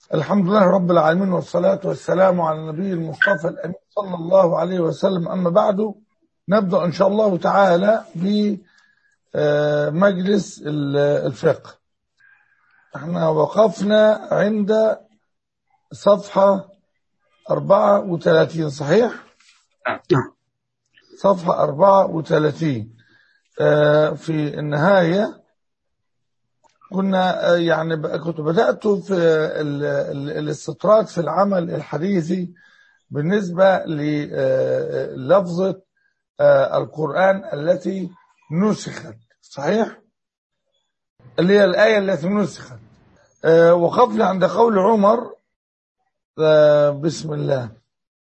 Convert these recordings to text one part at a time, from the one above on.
الحمد لله رب العالمين، والصلاة والسلام على النبي المصطفى الأمين صلى الله عليه وسلم. أما بعد، نبدأ إن شاء الله تعالى بمجلس الفقه. احنا وقفنا عند صفحة 34، صحيح؟ صفحة 34. في النهاية كنا كنت بدأت في الاستطراد في العمل الحديثي بالنسبة للفظة القرآن التي نسخت، صحيح؟ اللي هي الآية التي نسخت. وقفنا عند قول عمر بسم الله،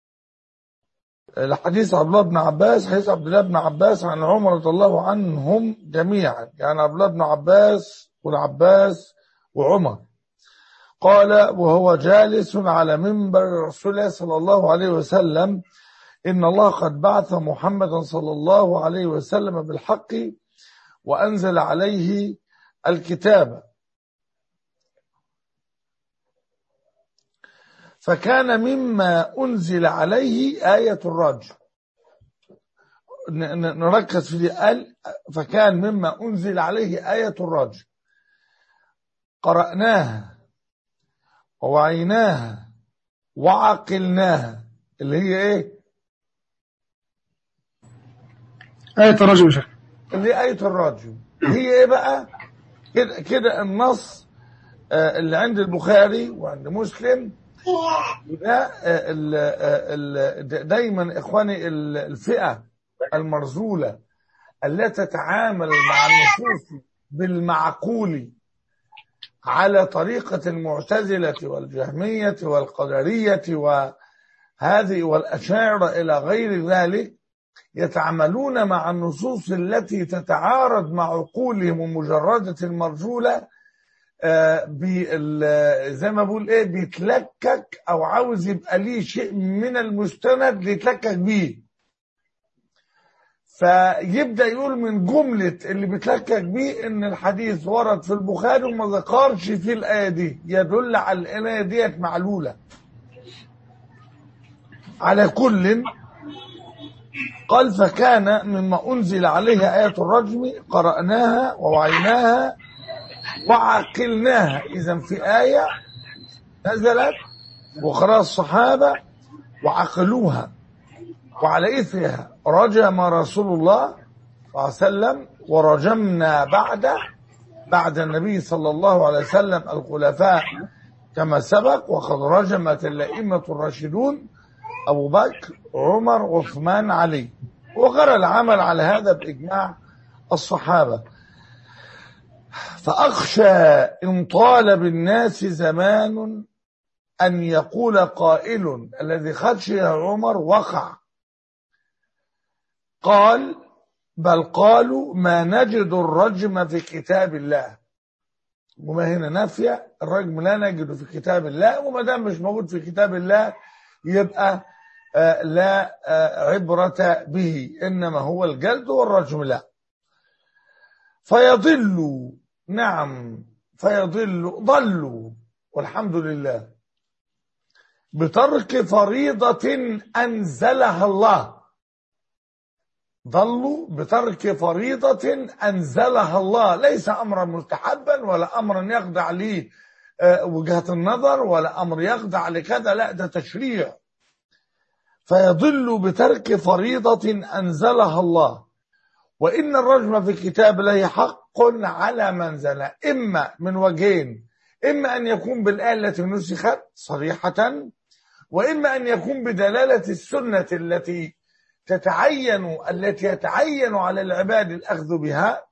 الحديث عبد الله بن عباس، حديث عبد الله بن عباس عن عمر رضي الله عنهم جميعا، يعني عبد الله بن عباس والعباس وعمر. قال وهو جالس على منبر رسول الله صلى الله عليه وسلم: إن الله قد بعث محمدا صلى الله عليه وسلم بالحق وأنزل عليه الكتاب، فكان مما أنزل عليه آية الرجم. نركز في دي، قال فكان مما أنزل عليه آية الرجم، قرأناها ووعيناها وعقلناها، اللي هي ايه؟ آية الرجم. اللي هي آية الرجم. هي ايه بقى؟ كده النص اللي عند البخاري وعند مسلم. وده دايما اخواني الفئة المرذولة التي تتعامل مع النصوص بالمعقول على طريقة المعتزلة والجهمية والقدرية وهذه والأشاعرة إلى غير ذلك، يتعاملون مع النصوص التي تتعارض مع عقولهم المجردة المرجولة زي ما بقول ايه، بيتلكك او عاوز يبقى ليه شيء من المستند ليتلكك بيه، فيبدأ يقول من جملة اللي بيتلكك بيه ان الحديث ورد في البخاري وما ذكرش في الآية دي، يدل على الآية ديت معلولة. على كل قال فكان مما أنزل عليه آية الرجم قرأناها ووعيناها وعقلناها. إذن في آية نزلت وقرأ الصحابة وعقلوها، وعلى إثرها رجم رسول الله صلى الله عليه وسلم، ورجمنا بعد النبي صلى الله عليه وسلم الخلفاء كما سبق، وقد رجمت الأئمة الراشدون أبو بكر عمر عثمان علي، وجرى العمل على هذا بإجماع الصحابة. فأخشى إن طال بالناس زمان أن يقول قائل الذي خشي عمر وقع، قال بل قالوا ما نجد الرجم في كتاب الله. وما هنا نافية، الرجم لا نجد في كتاب الله، وما دام مش موجود في كتاب الله يبقى لا عبرة به، إنما هو الجلد والرجم لا. فيضلوا، نعم ضلوا والحمد لله بترك فريضة أنزلها الله. ضلوا بترك فريضة أنزلها الله، ليس أمرا مستحبا ولا أمرا يخضع ليه وجهة النظر ولا أمر يخضع لكذا، لا ده تشريع. فيضل بترك فريضة أنزلها الله. وإن الرجم في كتاب الله حق على من زنى، إما من وجهين: إما أن يكون بالآية التي نسخت صريحة، وإما أن يكون بدلالة السنة التي يتعين على العباد الأخذ بها،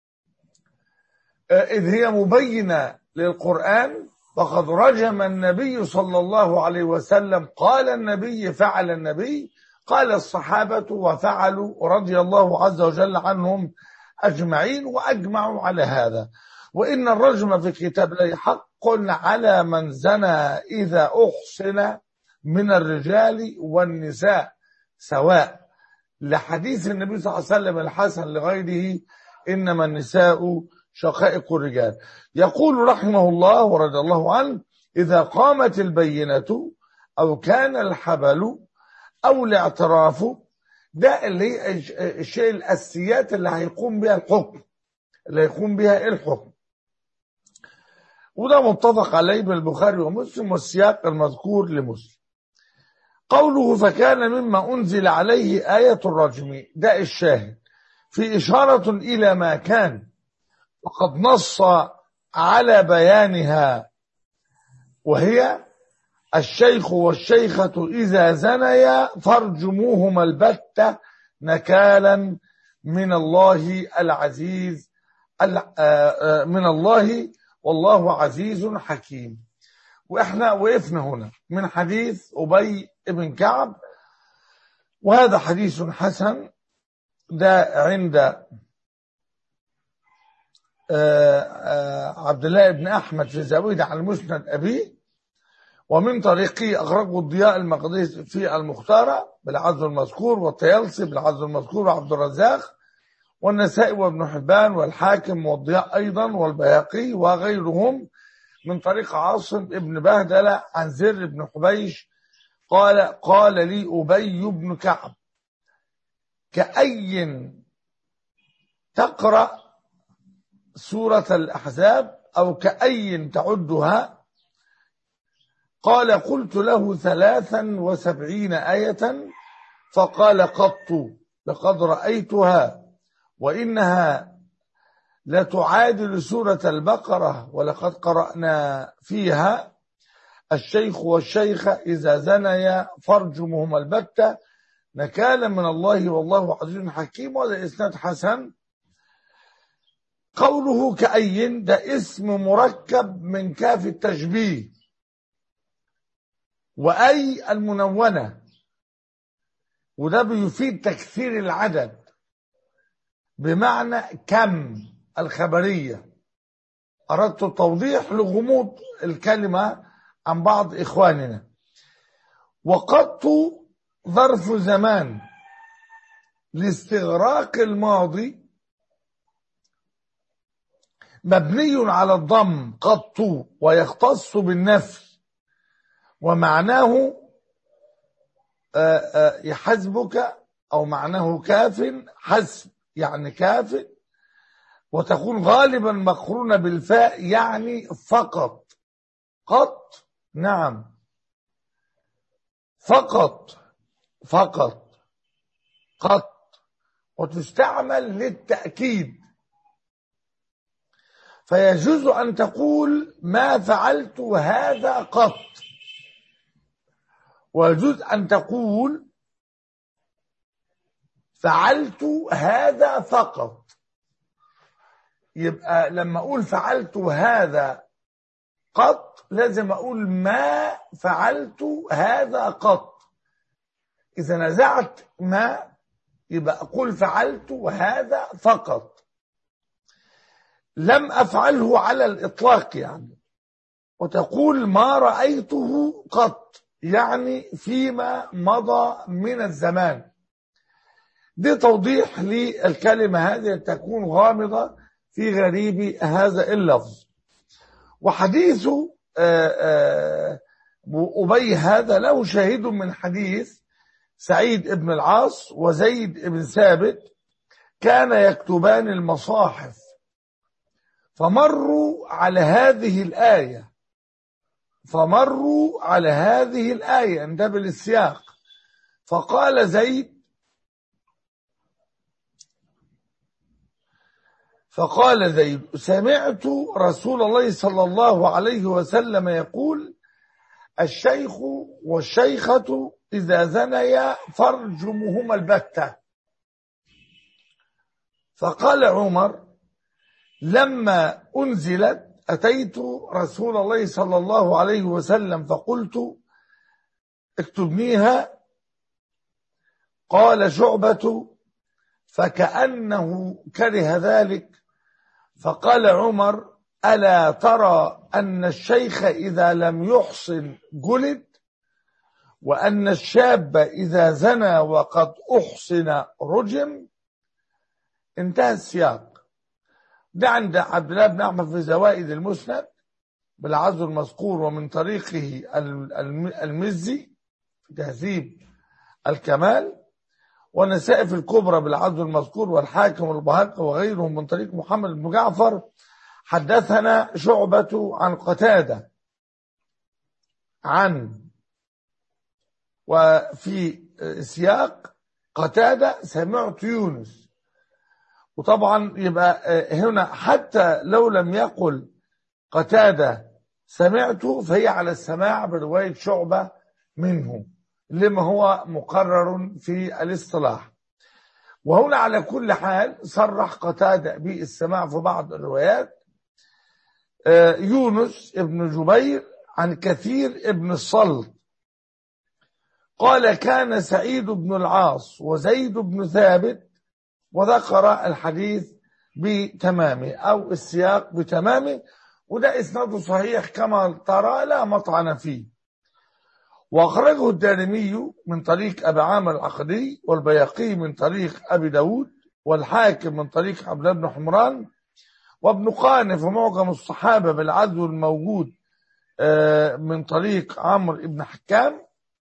إذ هي مبينة للقرآن. وقد رجم النبي صلى الله عليه وسلم، قال النبي فعل النبي، قال الصحابة وفعلوا رضي الله عز وجل عنهم أجمعين وأجمعوا على هذا. وإن الرجم في كتاب الله حق على من زنى إذا أحصن من الرجال والنساء سواء، لحديث النبي صلى الله عليه وسلم الحسن لغيره: إنما النساء شقائق الرجال. يقول رحمه الله ورضي الله عنه: إذا قامت البينة أو كان الحبل أو الاعتراف، ده اللي هي الشيء الأساسيات اللي هيقوم بها الحكم، اللي هيقوم بها الحكم. وده متفق عليه بالبخاري ومسلم، والسياق المذكور لمسلم. قوله فكان مما أنزل عليه آية الرجم، ده الشاهد في إشارة إلى ما كان، وقد نص على بيانها، وهي الشيخ والشيخة إذا زنيا فارجموهما البتة نكالا من الله العزيز، من الله والله عزيز حكيم. وإحنا وقفنا هنا من حديث أبي بن كعب، وهذا حديث حسن، ده عند عبد الله بن أحمد في زاوية على المسند أبيه، ومن طريقه أخرجه الضياء المقدسي في المختارة بالعزو المذكور، والطيالسي بالعزو المذكور، وعبد الرزاق والنسائي وابن حبان والحاكم والضياء أيضا والبيهقي وغيرهم من طريق عاصم ابن بهدلة عن زر بن حبيش قال لي أبي بن كعب كأي تقرأ سورة الأحزاب أو كأي تعدها؟ قال قلت له 73 آية، فقال قط لقد رأيتها، وإنها لتعادل سورة البقرة، ولقد قرأنا فيها الشيخ والشيخة إذا زنيا فارجمهما البتة نكالا من الله والله عزيز حكيم. وهذا إسناد حسن. قوله كأي ده اسم مركب من كاف التشبيه وأي المنونة، وده بيفيد تكثير العدد، بمعنى كم الخبرية. أردت التوضيح لغموض الكلمة عن بعض إخواننا. وقط ظرف زمان لاستغراق الماضي مبني على الضم قط، ويختص بالنفي، ومعناه يحسبك، أو معناه كاف، حسب يعني كاف، وتكون غالبا مقرونة بالفاء يعني فقط. قط نعم، فقط فقط قط، وتستعمل للتأكيد. فيجوز أن تقول ما فعلت هذا قط، ويجوز أن تقول فعلت هذا فقط. يبقى لما أقول فعلت هذا قط لازم أقول ما فعلت هذا قط. إذا نزعت ما يبقى أقول فعلت هذا فقط، لم أفعله على الإطلاق يعني. وتقول ما رأيته قط يعني فيما مضى من الزمان. دي توضيح للكلمة هذه تكون غامضة في غريب هذا اللفظ. وحديث أبي هذا له شاهد من حديث سعيد بن العاص وزيد بن ثابت، كان يكتبان المصاحف فمروا على هذه الآية اندبل السياق، فقال زيد سمعت رسول الله صلى الله عليه وسلم يقول الشيخ والشيخة إذا زنيا فارجمهما البتة. فقال عمر لما أنزلت أتيت رسول الله صلى الله عليه وسلم فقلت اكتبنيها. قال شعبة فكأنه كره ذلك، فقال عمر ألا ترى أن الشيخ إذا لم يحصن جلد، وأن الشاب إذا زنى وقد أحصن رجم. انتهى السياق. ده عند عبد الله بن أحمد في زوائد المسند بالعزو المذكور ومن طريقه المزي في تهذيب الكمال، والنسائي في الكبرى بالعزو المذكور، والحاكم والبهقي وغيرهم من طريق محمد بن جعفر. حدثنا شعبة عن قتادة وفي سياق قتادة سمعت يونس. وطبعا يبقى هنا حتى لو لم يقل قتادة سمعته فهي على السماع برواية شعبة منه لما هو مقرر في الاصطلاح. وهنا على كل حال صرح قتادة بالسماع في بعض الروايات. يونس ابن جبير عن كثير ابن الصلت قال كان سعيد بن العاص وزيد بن ثابت، وذكر الحديث بتمامه أو السياق بتمامه، وده إسناده صحيح كما ترى لا مطعن فيه. وأخرجه الدارمي من طريق أبي عامر العقدي، والبيهقي من طريق أبي داود، والحاكم من طريق عبد الله بن حمران، وابن قانف ومعجم الصحابة بالعدو الموجود من طريق عمرو بن حكام.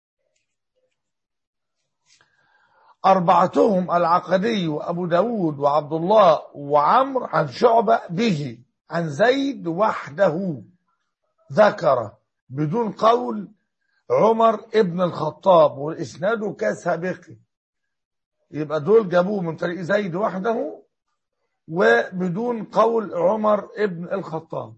أربعتهم العقدي وأبو داود وعبد الله وعمرو عن شعبة به عن زيد وحده ذكر بدون قول عمر ابن الخطاب، والإسناد كسابقه. يبقى دول جابوه من طريق زيد وحده وبدون قول عمر ابن الخطاب.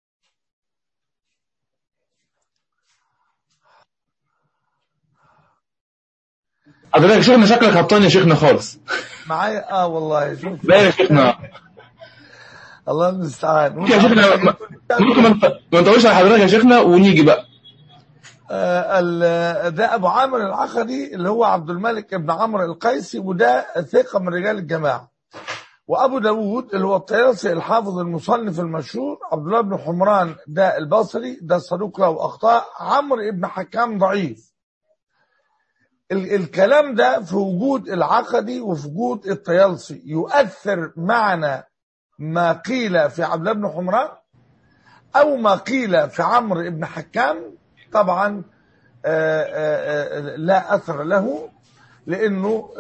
حضرتك شيخنا شكلك هبطان يا شيخنا خالص. معايا والله شوف لا يا شيخنا الله المستعان. يا شيخنا ممكن ما نطولش على حضرتك يا شيخنا ونيجي بقى. ده ابو عامر العقدي اللي هو عبد الملك ابن عمرو القيسي، وده ثقة من رجال الجماعة. وابو داود اللي هو الطيالسي الحافظ المصنف المشهور، عبد الله بن حمران ده البصري ده صدوق له اخطاء، عمرو ابن حكام ضعيف. الكلام ده في وجود العقدي وفي وجود الطيالسي يؤثر معنا ما قيل في عبد الله بن حمران او ما قيل في عمرو ابن حكام؟ طبعا لا اثر له، لانه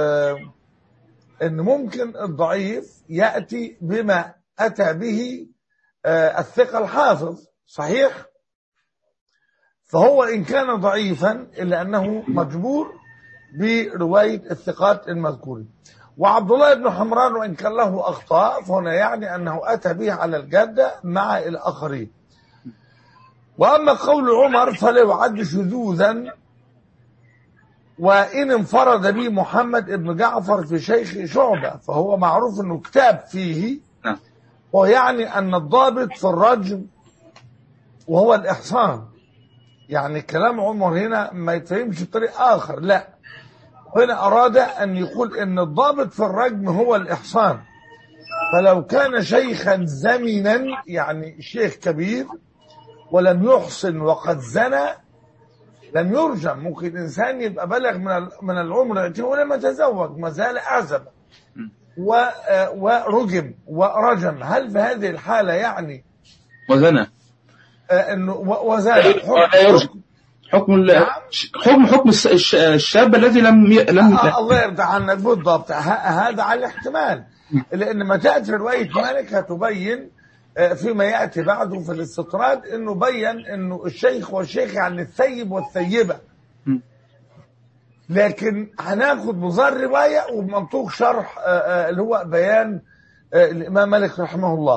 ان ممكن الضعيف ياتي بما اتى به الثقة الحافظ صحيح، فهو إن كان ضعيفا إلا أنه مجبور برواية الثقات المذكورة. وعبد الله بن حمران وإن كان له أخطاء فهنا يعني أنه أتى به على الجادة مع الآخرين. وأما قول عمر فلا يعد شذوذا، وإن انفرد به محمد بن جعفر في شيخ شعبة فهو معروف أنه كتاب فيه، ويعني أن الضابط في الرجم وهو الإحصان. يعني كلام عمر هنا ما يتفهمش بطريق آخر، لا، هنا أراد أن يقول أن الضابط في الرجم هو الإحصان. فلو كان شيخا زمنا يعني شيخ كبير ولم يحصن وقد زنى لم يرجم. ممكن إنسان يبقى بلغ من العمر ولم يتزوج ما زال أعزب ورجم ورجم، هل في هذه الحالة يعني وزنى انه وزاد حكم الشاب الذي لم الله يرضى عنك بالضبط. هذا على الاحتمال، لان ما تاتي روايه مالك هتبين فيما ياتي بعده في الاستطراد انه بين انه الشيخ والشيخ يعني الثيب والثيبه، لكن هناخد بظاهر روايه وبمنطوق شرح اللي هو بيان الامام مالك رحمه الله.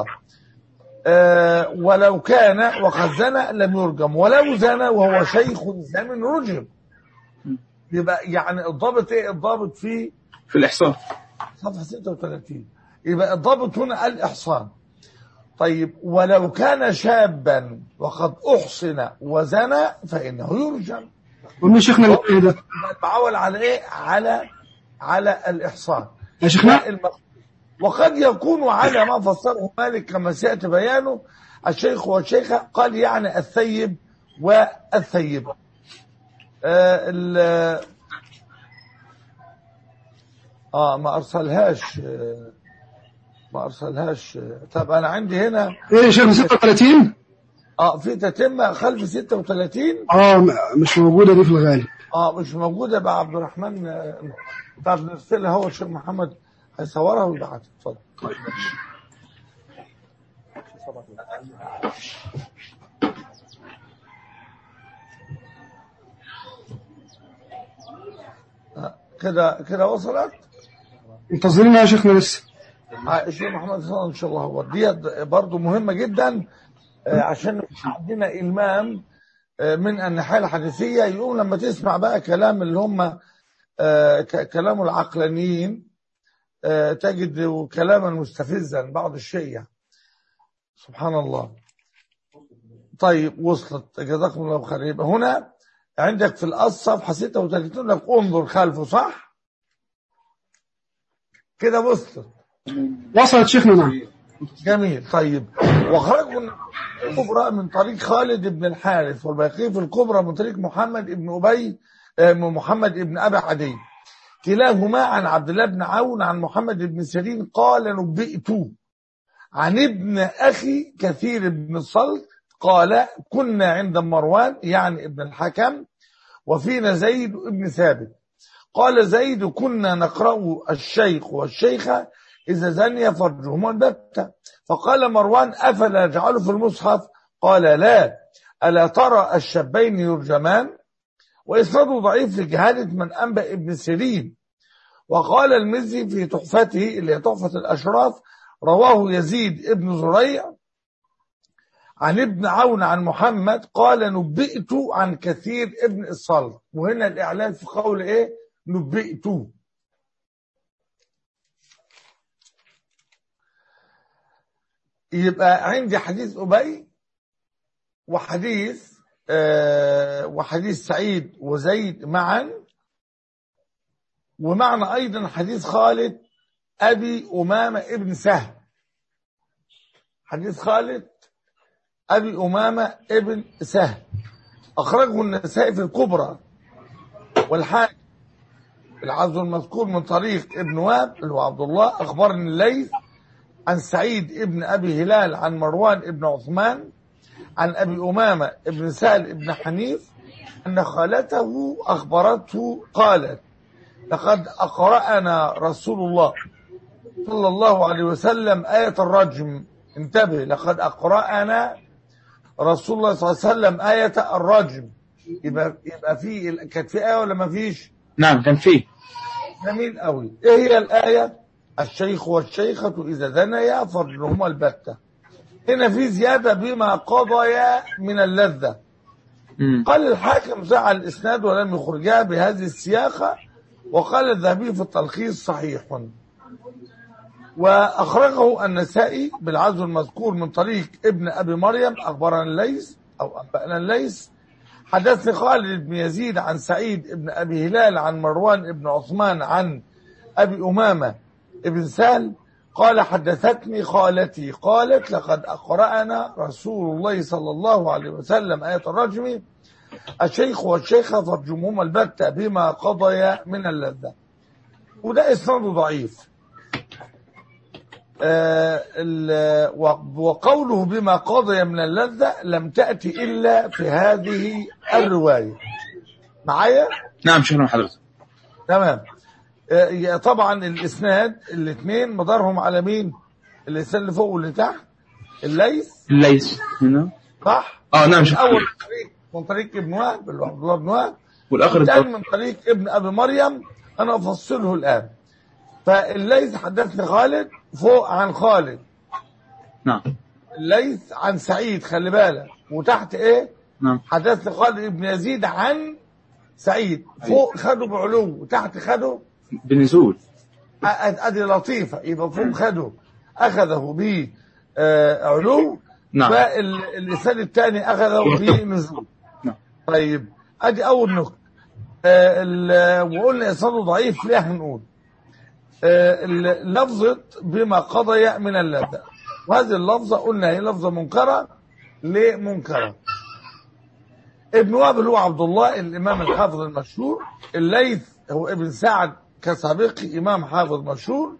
ولو كان وقد زنى لم يرجم، ولو زنى وهو شيخ زمن رجم. يبقى يعني الضابط ايه؟ الضابط في الإحصان صفحة 36. يبقى الضابط هنا الإحصان. طيب ولو كان شابا وقد أحصن وزنى فإنه يرجم. قلنا شيخنا ده بعول على ايه؟ على الإحصان يا شيخنا. وقد يكون على ما فسره مالك كما سيأتي بيانه الشيخ والشيخة، قال يعني الثيب والثيبة. ما أرسلهاش. طب أنا عندي هنا إيه يا شيخنا 36 في تتمة خلف 36. مش موجودة دي في الغالب. مش موجودة بقى. عبد الرحمن بتاع نرسلها، هو الشيخ محمد هيصورها ويبعتها. اتفضل. كده وصلت. منتظرينها يا شيخنا لسه. الشيخ محمد ان شاء الله. هو دي برضه مهمة جدا، عشان عندنا إلمام من الناحية الحديثية. يقوم لما تسمع بقى كلام اللي هم كلام العقلانيين، تجد كلاما مستفزا بعض الشيء. سبحان الله. طيب وصلت، جزاكم الله خير. يبقى هنا عندك في الصفحة 36 لك انظر خلفه، صح كده؟ وصلت شيخنا. نعم. جميل. طيب وخرجوا الكبرى من طريق خالد بن الحارث، والباقي في الكبرى من طريق محمد بن أبي عدي، كلاهما عن عبد الله بن عون عن محمد بن سيرين قال نبئت عن ابن أخي كثير بن الصلت قال كنا عند مروان يعني ابن الحكم وفينا زيد بن ثابت. قال زيد كنا نقرأ الشيخ والشيخة إذا زني فرجهما البتة. فقال مروان أفلا يجعله في المصحف؟ قال لا. ألا ترى الشابين يرجمان؟ وإسناده ضعيف لجهالة من أنبأ ابن سيرين. وقال المزي في تحفته اللي هي تحفة الأشراف رواه يزيد ابن زريع عن ابن عون عن محمد قال نبئت عن كثير ابن الصلت. وهنا الإعلان في قول إيه؟ نبئت. يبقى عندي حديث أبي وحديث سعيد وزيد معا، ومعنى أيضا حديث خالد أبي أمامة ابن سهل. حديث خالد أبي أمامة ابن سهل أخرجه النسائي في الكبرى والحاكم العزو المذكور من طريق ابن وهب اللي هو عبد الله أخبرني الليث عن سعيد ابن أبي هلال عن مروان ابن عثمان عن أبي أمامة ابن سهل ابن حنيف أن خالته أخبرته قالت لقد أقرأنا رسول الله صلى الله عليه وسلم آية الرجم. انتبه، لقد أقرأنا رسول الله صلى الله عليه وسلم آية الرجم. يبقى في كانت في آية ولا ما فيش؟ نعم كان فيه. جميل قوي. ايه هي الآية؟ الشيخ والشيخة إذا زنيا فرجهما البتة. هنا في زيادة بما قضيا من اللذة. قال الحاكم زعل الإسناد ولم يخرجها بهذه السياقة، وقال الذهبي في التلخيص صحيح. وأخرجه النسائي بالعزو المذكور من طريق ابن أبي مريم أخبرنا الليث أو أنبأنا الليث حدثني خالد بن يزيد عن سعيد ابن أبي هلال عن مروان ابن عثمان عن أبي أمامة ابن سهل قال حدثتني خالتي قالت لقد أقرأنا رسول الله صلى الله عليه وسلم آية الرجم الشيخ والشيخة فرجمهما البتة بما قضي من اللذة. وده إسناده ضعيف. وقوله بما قضي من اللذة لم تأتي إلا في هذه الرواية. معايا؟ نعم شكرا حضرتك. تمام. طبعا الإسناد الاثنين مدارهم على مين؟ الإسناد اللي فوق واللي تحت الليث هنا صح؟ نعم شكرا. الأول من طريق ابن وهب اللي هو عبد الله بن وهب، والآخر الثاني من طريق ابن أبي مريم. أنا أفصله الآن. فالليث حدثني خالد فوق عن خالد. نعم. الليث عن سعيد خلي بالك، وتحت ايه؟ نعم. حدثني خالد ابن يزيد عن سعيد. فوق خده بعلو وتحت خده بنزول. ادي لطيفة. يبقى فوق خده أخذه بعلو. نعم. فالإسناد الثاني أخذه بنزول. نعم. طيب ادي أول نقطة. وقلنا إسناده ضعيف. ليه هنقول لفظة بما قضي من اللذة، وهذه اللفظة قلنا هي لفظة منكرة. ليه منكرة؟ ابن وهب اللي هو عبد الله الإمام الحافظ المشهور، الليث هو ابن سعد كسابقي إمام حافظ مشهور،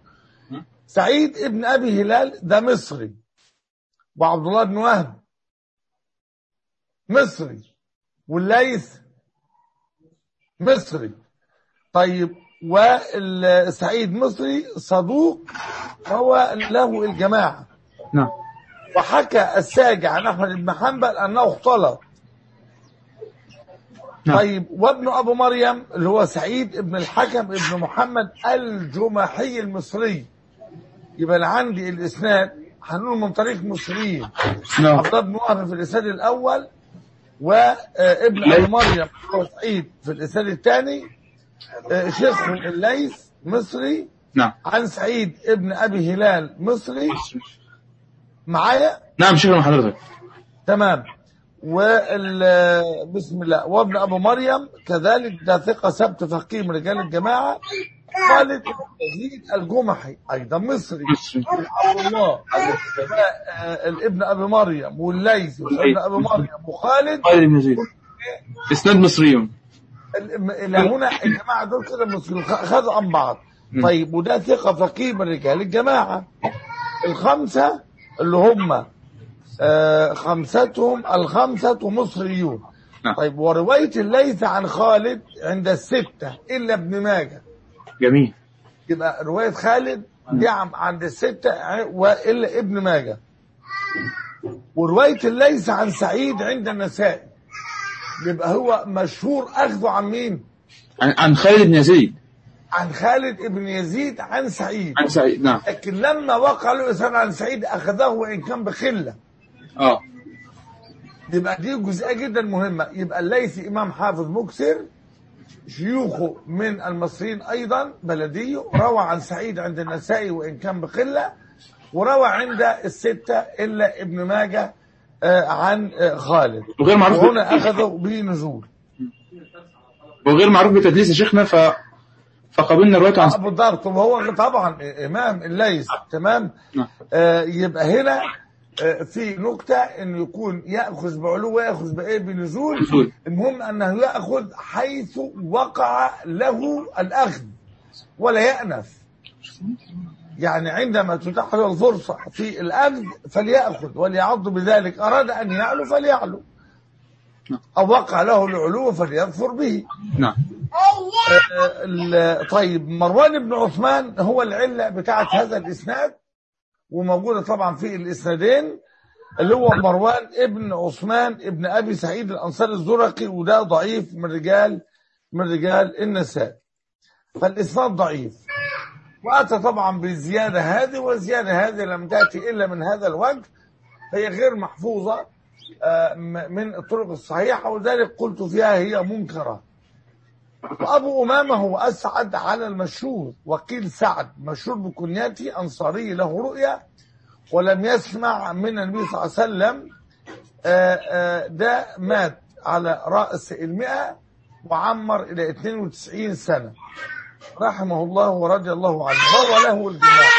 سعيد ابن أبي هلال ده مصري، وعبد الله بن وهب مصري، والليث مصري. طيب والسعيد مصري صدوق هو له الجماعة. نعم. وحكى الساجع عن أحمد بن حنبل أنه اختلط. نعم. طيب وابن أبو مريم اللي هو سعيد ابن الحكم ابن محمد الجمحي المصري. يبقى أنا عندي الإسناد هنقول من طريق مصريين. نعم. عبد الله بن وهب في الإسناد الأول، وابن أبو مريم هو سعيد في الإسناد الثاني. شيخ الليث مصري. نعم. عن سعيد ابن أبي هلال مصري. معايا؟ نعم شكرا حضرتك. تمام. بسم الله. وابن أبو مريم كذلك ده ثقة ثبت فقيه من رجال الجماعة. خالد بن يزيد الجمحي أيضا مصري. عبد الله الابن أبي مريم والليث وابن أبي مريم وخالد بن يزيد إسناد مصريون. هنا الجماعة دول كده مصريون خذوا عن بعض. طيب وده ثقة فقيه من رجال الجماعة. الخمسة اللي هم خمستهم الخمسة مصريون. طيب ورواية الليث عن خالد عند الستة إلا ابن ماجه. جميل. يبقى رواية خالد دي عند الستة وإلا ابن ماجه. ورواية الليث عن سعيد عند النسائي. يبقى هو مشهور أخذه عن مين؟ عن خالد بن يزيد. عن خالد بن يزيد عن سعيد. عن سعيد نعم. لكن لما وقع له إسناد عن سعيد أخذه وإن كان بخلة. يبقى دي جزئية جدا مهمة. يبقى الليث إمام حافظ مكثر، شيوخه من المصريين أيضا بلديه، روى عن سعيد عند النسائي وإن كان بقلة، وروى عند الستة إلا ابن ماجه عن خالد، وغير معروف وهنا أخذوا بنزول، وغير معروف بتدليس يا شيخنا فقبلنا روايته عن أبو الدار. طب هو طبعا إمام الليث تمام. يبقى هنا في نكتة انه يكون يأخذ بعلو ويأخذ بإيه بنزول. المهم انه يأخذ حيث وقع له الأخذ ولا يأنف. يعني عندما تتاح له الفرصة في الأخذ فليأخذ وليعض بذلك. أراد أن يعلو فليعلو، أو وقع له العلو فليظفر به. نعم. طيب مروان بن عثمان هو العلة بتاعت هذا الإسناد، وموجودة طبعا في الإسنادين، اللي هو مروان ابن عثمان ابن أبي سعيد الأنصاري الزرقي، وده ضعيف من رجال النسائي. فالإسناد ضعيف، وأتى طبعا بالزيادة هذه، والزيادة هذه لم تأتي إلا من هذا الوجه، هي غير محفوظة من الطرق الصحيحة، وذلك قلت فيها هي منكرة. وأبو أمامة هو أسعد على المشهور، وقيل سعد مشهور بكنيته، أنصاري له رؤية ولم يسمع من النبي صلى الله عليه وسلم. ده مات على رأس 100 وعمر إلى 92 سنة رحمه الله ورضي الله عنه. روى له الجماعة.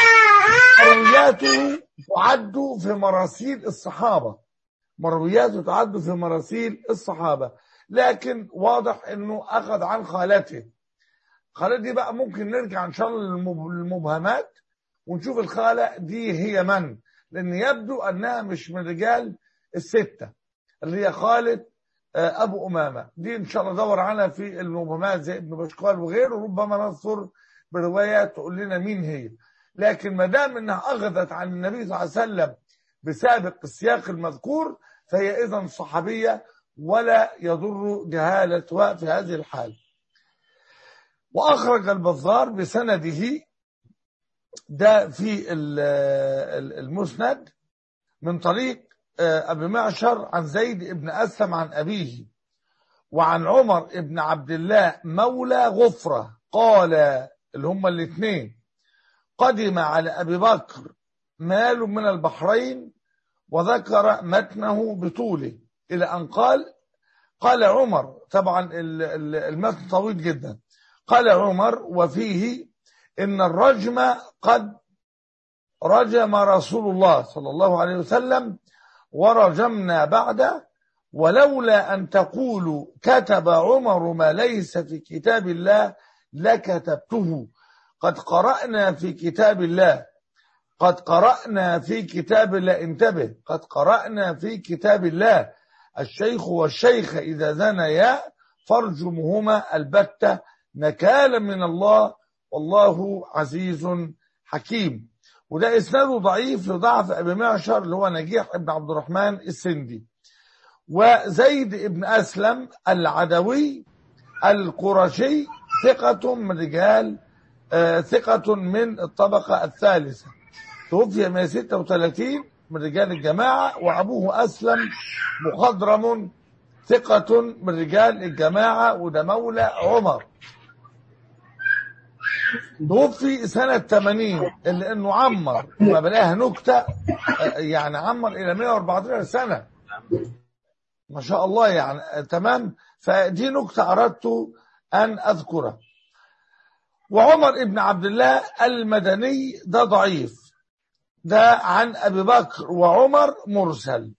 مروياته تعد في مراسيل الصحابة، مروياته تعد في مراسيل الصحابة، لكن واضح انه اخذ عن خالته. خالته دي بقى ممكن نرجع ان شاء الله للمبهمات ونشوف الخالة دي هي من، لان يبدو انها مش من رجال الستة اللي هي خالة ابو امامة. دي ان شاء الله دور عنها في المبهمات زي ابن بشقال وغيره، ربما نذكر بروايات تقول لنا مين هي. لكن ما دام انها اخذت عن النبي صلى الله عليه وسلم بسابق السياق المذكور، فهي اذا صحابية ولا يضر جهالتها في هذه الحال. وأخرج البزار بسنده ده في المسند من طريق أبي معشر عن زيد بن أسلم عن أبيه، وعن عمر بن عبد الله مولى غفرة قال، اللي هم الاثنين، قدم على أبي بكر مال من البحرين، وذكر متنه بطوله إلى أن قال عمر، طبعا المتن طويل جدا، قال عمر وفيه إن الرجم قد رجم رسول الله صلى الله عليه وسلم ورجمنا بعده، ولولا أن تقولوا كتب عمر ما ليس في كتاب الله لكتبته. قد قرأنا في كتاب الله، قد قرأنا في كتاب الله، انتبه، قد قرأنا في كتاب الله الشيخ والشيخة إذا زنيا فارجمهما البتة نكالا من الله والله عزيز حكيم. وده إسناده ضعيف لضعف أبي معشر اللي هو نجيح ابن عبد الرحمن السندي. وزيد ابن أسلم العدوي القرشي ثقة من رجال ثقة من الطبقة الثالثة، توفي 136 من رجال الجماعة. وأبوه أسلم مخضرم ثقة من رجال الجماعة، وده مولى عمر، توفي سنة 80. اللي انه عمر ما بلاها نكتة، يعني عمر الى 114 سنة ما شاء الله يعني. تمام. فدي نكتة اردت ان اذكرها. وعمر ابن عبد الله المدني ده ضعيف، ده عن ابي بكر وعمر مرسل.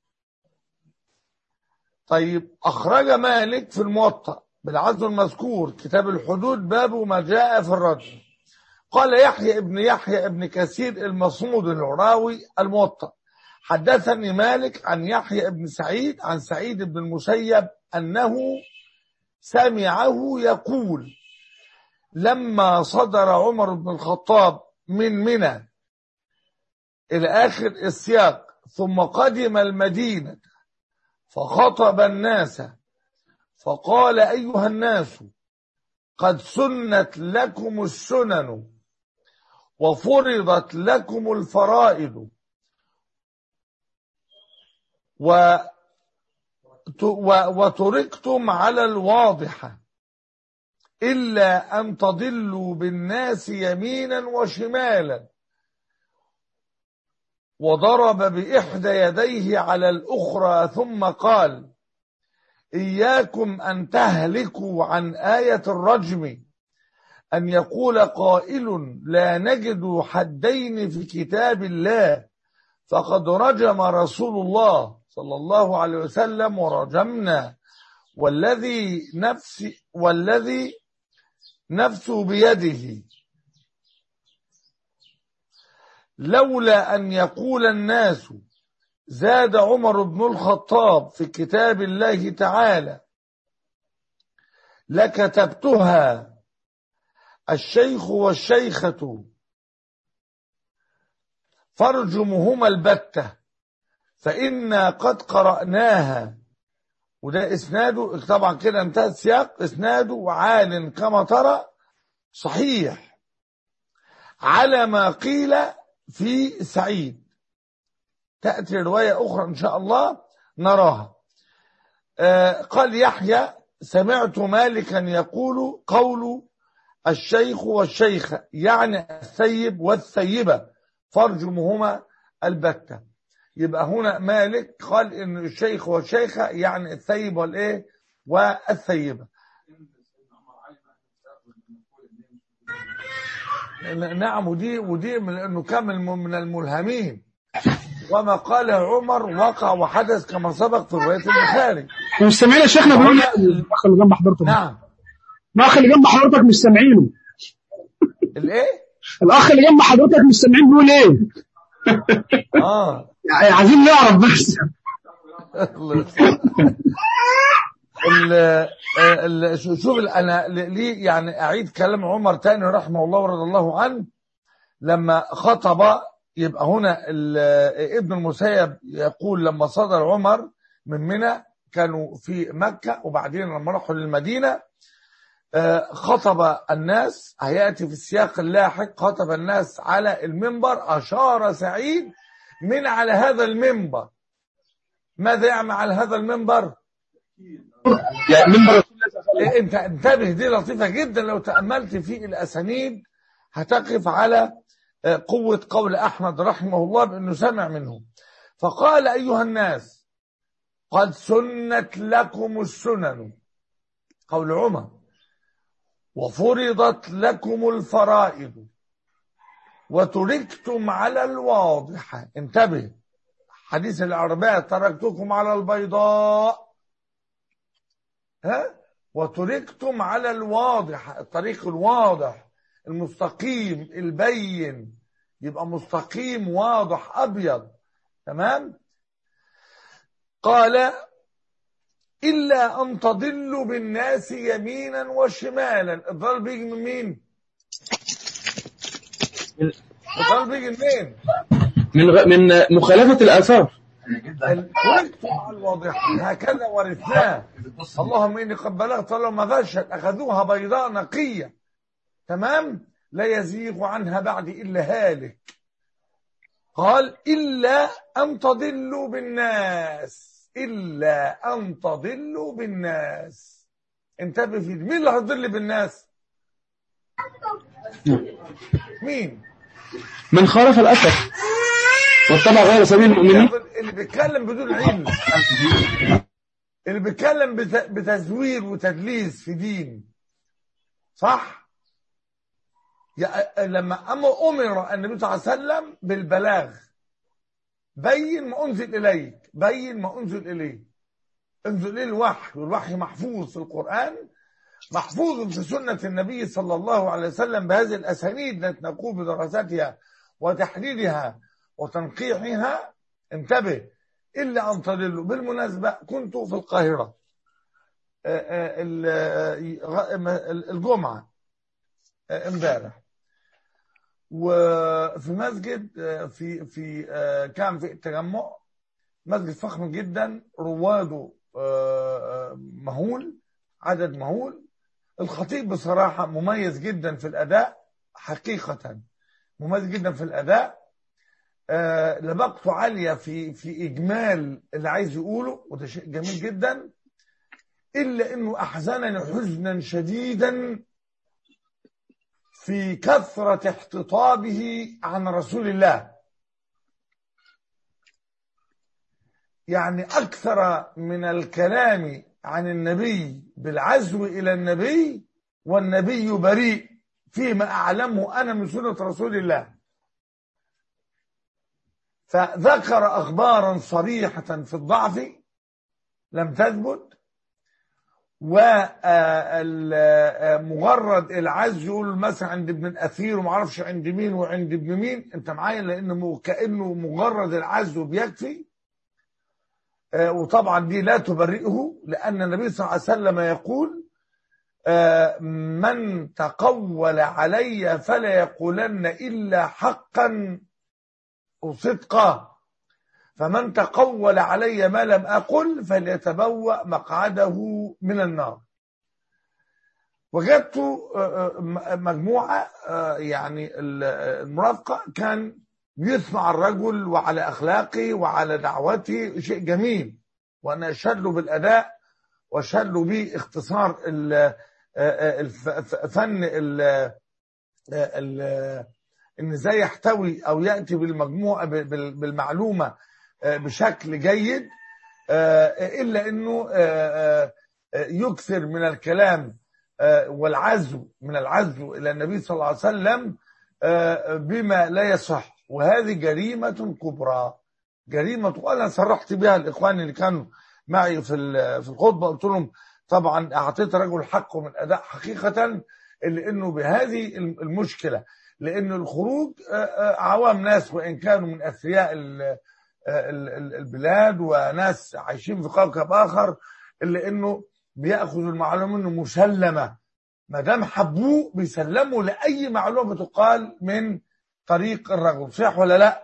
طيب اخرج مالك في الموطأ بالعزو المذكور كتاب الحدود باب ما جاء في الرجل. قال يحيى ابن كثير المصمود العراوي الموطأ حدثني مالك عن يحيى ابن سعيد عن سعيد بن المسيب أنه سمعه يقول لما صدر عمر بن الخطاب من منى إلى آخر السياق ثم قدم المدينة فخطب الناس فقال أيها الناس قد سنت لكم السنن وفرضت لكم الفرائض وتركتم على الواضحة إلا أن تضلوا بالناس يمينا وشمالا. وضرب بإحدى يديه على الأخرى ثم قال إياكم أن تهلكوا عن آية الرجم، أن يقول قائل لا نجد حدين في كتاب الله فقد رجم رسول الله صلى الله عليه وسلم ورجمنا والذي نفس بيده لولا أن يقول الناس زاد عمر بن الخطاب في كتاب الله تعالى لكتبتها الشيخ والشيخة فارجمهما البتة فإنا قد قرأناها. وده إسناده طبعا كده انتهى السياق، إسناده عال كما ترى صحيح على ما قيل في سعيد. تأتي رواية أخرى إن شاء الله نراها. قال يحيى سمعت مالكا يقول قول الشيخ والشيخة يعني الثيب والثيبة فارجمهما البتة. يبقى هنا مالك قال إن الشيخ والشيخة يعني الثيب والإيه والثيبة. نعم. ودي لأنه كامل من الملهمين، وما قاله عمر وقع وحدث كما سبق في رواية البخاري. مش سامعين يا شيخنا بيقول الأخ اللي جنب حضرتك. نعم. الأخ اللي جنب حضرتك مش سامعينه. الإيه؟ الأخ اللي جنب حضرتك مش سامعين بيقول إيه؟ يعني عايزين نعرف بس. شوف انا ليه يعني اعيد كلام عمر تاني رحمه الله ورضي الله عنه لما خطب. يبقى هنا ابن المسيب يقول لما صدر عمر من منى كانوا في مكة وبعدين لما راحوا للمدينة خطب الناس. هيأتي في السياق اللاحق خطب الناس على المنبر. أشار سعيد من على هذا المنبر. ماذا يعمل على هذا المنبر؟ يعني منبر انت انتبه، دي لطيفة جدا لو تأملت في الأسانيد هتقف على قوة قول أحمد رحمه الله بأنه سمع منه. فقال أيها الناس قد سنت لكم السنن قول عمر وفرضت لكم الفرائض وتركتم على الواضحة. انتبه، حديث العرباء تركتكم على البيضاء وتركتم على الواضحة، الطريق الواضح المستقيم البين، يبقى مستقيم واضح أبيض. تمام. قال إلا أن تضلوا بالناس يمينا وشمالا. الضلال بيجي من مين؟ الضلال بيجي منين؟ من مخالفة الآثار. الطريقة الواضحة هكذا ورثناه. اللهم إني قد بلغت لهم غشا أخذوها بيضاء نقية، تمام، لا يزيغ عنها بعد إلا هالك. قال إلا أن تضلوا بالناس، إلا أن تضلوا بالناس. انتبه في مين اللي هيضل بالناس؟ مين؟ من خالف الأثر واتبع غير سبيل المؤمنين. اللي بيتكلم بدون علم، اللي بيتكلم بتزوير وتدليس في دين، صح؟ لما أمر النبي صلى الله عليه وسلم بالبلاغ، بين ما أنزل إليك، بين ما أنزل إليه. انزل إليه الوحي، والوحي محفوظ في القرآن، محفوظ في سنة النبي صلى الله عليه وسلم بهذه الأسانيد التي نقوم بدراستها وتحليلها وتنقيحها. انتبه، إلا أن تضلوا. بالمناسبة كنت في القاهرة الجمعة امبارح، وفي مسجد في كان في التجمع، مسجد فخم جدا، رواده مهول، عدد مهول. الخطيب بصراحة مميز جدا في الأداء، حقيقة مميز جدا في الأداء. لبقته عالية في إجمال اللي عايز يقوله، وده شيء جميل جدا. إلا إنه أحزنني حزنا شديدا في كثرة احتطابه عن رسول الله. يعني أكثر من الكلام عن النبي بالعزو إلى النبي، والنبي بريء فيما أعلمه أنا من سنة رسول الله. فذكر أخبارا صريحة في الضعف لم تثبت، ومجرد العزو يقول مثلا عند ابن الأثير وما اعرفش عند مين وعند ابن مين، انت معايا، لأنه كأنه مجرد العزو بيكفي. وطبعا دي لا تبرئه، لأن النبي صلى الله عليه وسلم يقول من تقول علي فلا يقولن إلا حقا وصدقا، فمن تقول علي ما لم أقل فليتبوأ مقعده من النار. وجدت مجموعة يعني المرافقة كان يسمع الرجل وعلى أخلاقه وعلى دعوته، شيء جميل، وأنا أشهد له بالأداء وأشهد له باختصار فن إن ازاي يحتوي أو يأتي بالمجموعة بالمعلومة بشكل جيد. إلا أنه يكثر من الكلام والعزو، من العزو إلى النبي صلى الله عليه وسلم بما لا يصح، وهذه جريمة كبرى، جريمة. وأنا صرحت بها الإخوان اللي كانوا معي في الخطبة، قلت لهم طبعا أعطيت رجل حقه من الأداء حقيقة، اللي أنه بهذه المشكلة، لأن الخروج عوام ناس وإن كانوا من أثرياء البلاد وناس عايشين في كوكب آخر، اللي أنه بيأخذوا المعلومة أنه مسلمة، ما دام حبوه بيسلموا لأي معلومة تقال من طريق الرجل. صح ولا لا؟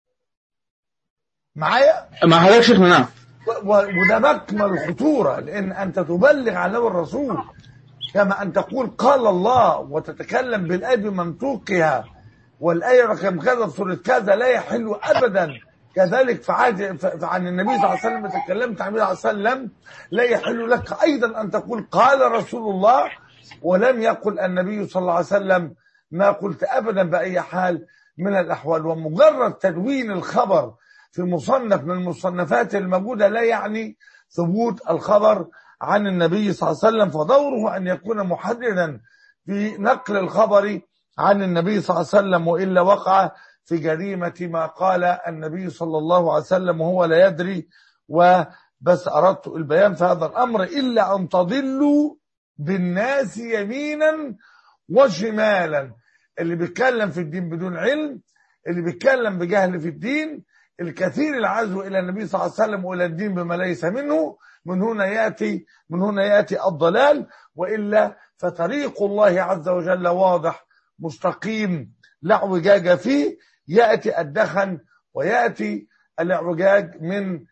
معايا؟ مع حضرتك شيخنا. نعم. وده مكمل الخطورة، لأن أنت تبلغ عن نبي الرسول كما أن تقول قال الله، وتتكلم بالآية بمنطوقها، والآية رقم كذا في سورة كذا لا يحل أبدا. كذلك عن النبي صلى الله عليه وسلم تكلمت عن النبي صلى الله عليه وسلم، لا يحل لك أيضا أن تقول قال رسول الله، ولم يقل النبي صلى الله عليه وسلم ما قلت أبدا بأي حال من الأحوال. ومجرد تدوين الخبر في مصنف من المصنفات الموجودة لا يعني ثبوت الخبر عن النبي صلى الله عليه وسلم، فدوره أن يكون محددا في نقل الخبر عن النبي صلى الله عليه وسلم، وإلا وقع في جريمة ما قال النبي صلى الله عليه وسلم وهو لا يدري. وبس أردت البيان في هذا الأمر، إلا أن تضلوا بالناس يمينا وشمالا. اللي بيتكلم في الدين بدون علم، اللي بيتكلم بجهل في الدين، الكثير العزو إلى النبي صلى الله عليه وسلم وإلى الدين بما ليس منه، من هنا يأتي الضلال، وإلا فطريق الله عز وجل واضح مستقيم لا اعوجاج فيه. يأتي الدخن ويأتي الاعوجاج من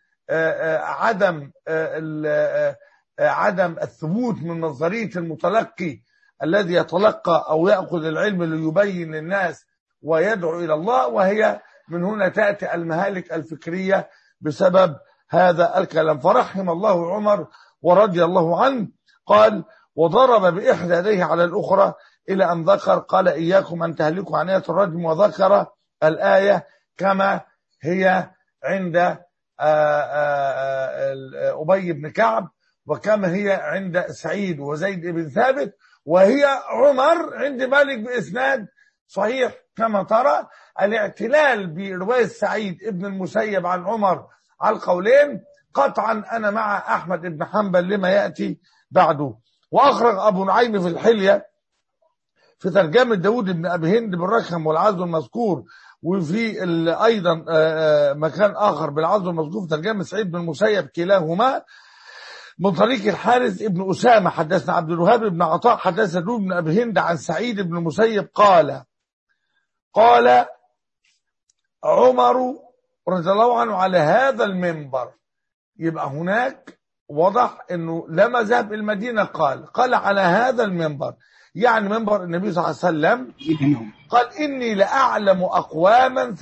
عدم الثبوت من نظرية المتلقي الذي يتلقى أو يأخذ العلم ليبين للناس ويدعو إلى الله، وهي من هنا تأتي المهالك الفكرية بسبب هذا الكلام. فرحم الله عمر ورضي الله عنه، قال: وضرب بإحدى يديه على الأخرى إلى أن ذكر قال: إياكم أن تهلكوا عن آية الرجم، وذكر الآية كما هي عند أبي بن كعب، وكما هي عند سعيد وزيد بن ثابت، وهي عمر عند مالك بإسناد صحيح كما ترى. الاعتلال برواية سعيد ابن المسيب عن عمر على القولين قطعا أنا مع أحمد بن حنبل لما يأتي بعده. وأخرج أبو نعيم في الحلية في ترجمة داود بن أبي هند بالرقم والعزل المذكور، وفي أيضا مكان آخر بالعزل المذكور في ترجمة سعيد بن المسيب كلاهما من طريق الحارث ابن أسامة حدثنا عبد الوهاب بن عطاء حدثنا داود بن أبي هند عن سعيد بن المسيب قال عمر رضي الله عنه على هذا المنبر. يبقى هناك وضح انه لما ذهب المدينة قال على هذا المنبر، يعني منبر النبي صلى الله عليه وسلم، قال: إني لأعلم أقواما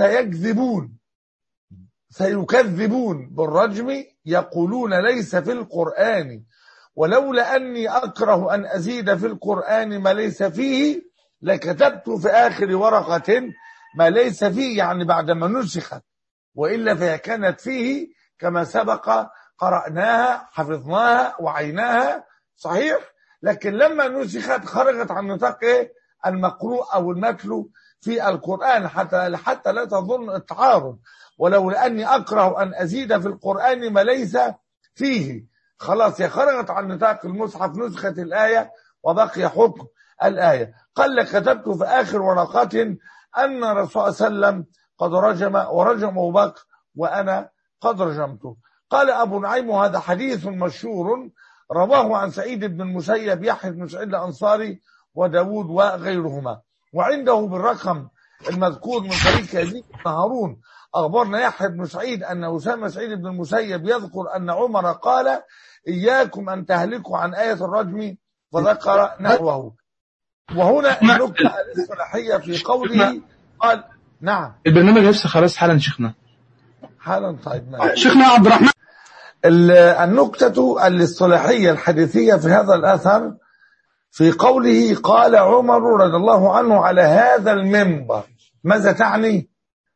سيكذبون بالرجم يقولون ليس في القرآن، ولولا أني أكره أن أزيد في القرآن ما ليس فيه لكتبت في آخر ورقة ما ليس فيه، يعني بعدما نسخت، وإلا فهي كانت فيه كما سبق قرأناها حفظناها وعيناها صحيح، لكن لما نسخت خرجت عن نطاق المقروء أو المتلو في القرآن حتى لا تظن التعارض. ولو لأني أكره أن أزيد في القرآن ما ليس فيه، خلاص هي خرجت عن نطاق المصحف، نسخت الآية وبقي حكم الآية. قال: كتبت في آخر ورقات أن الرسول صلى الله عليه وسلم قد رجم ورجم أبو بكر وأنا قد رجمته. قال أبو نعيم: وهذا حديث مشهور رواه عن سعيد بن المسيب يحيى بن سعيد الأنصاري وداود وغيرهما. وعنده بالرقم المذكور من طريق يزيد بن هارون أخبرنا يحيى بن سعيد أن أسامة سعيد بن المسيب يذكر أن عمر قال: إياكم أن تهلكوا عن آية الرجم، فذكر نحوه. وهنا النكتة الاصطلاحية في قوله قال: نعم البرنامج نفسه خلاص حالا شيخنا حالا. طيب شيخنا عبد الرحمن، النكتة الاصطلاحية الحديثية في هذا الأثر في قوله قال عمر رضي الله عنه على هذا المنبر، ماذا تعني؟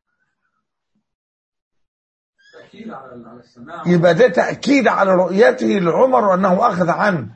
يبقى ده تأكيد على رؤيته لعمر وأنه أخذ عنه.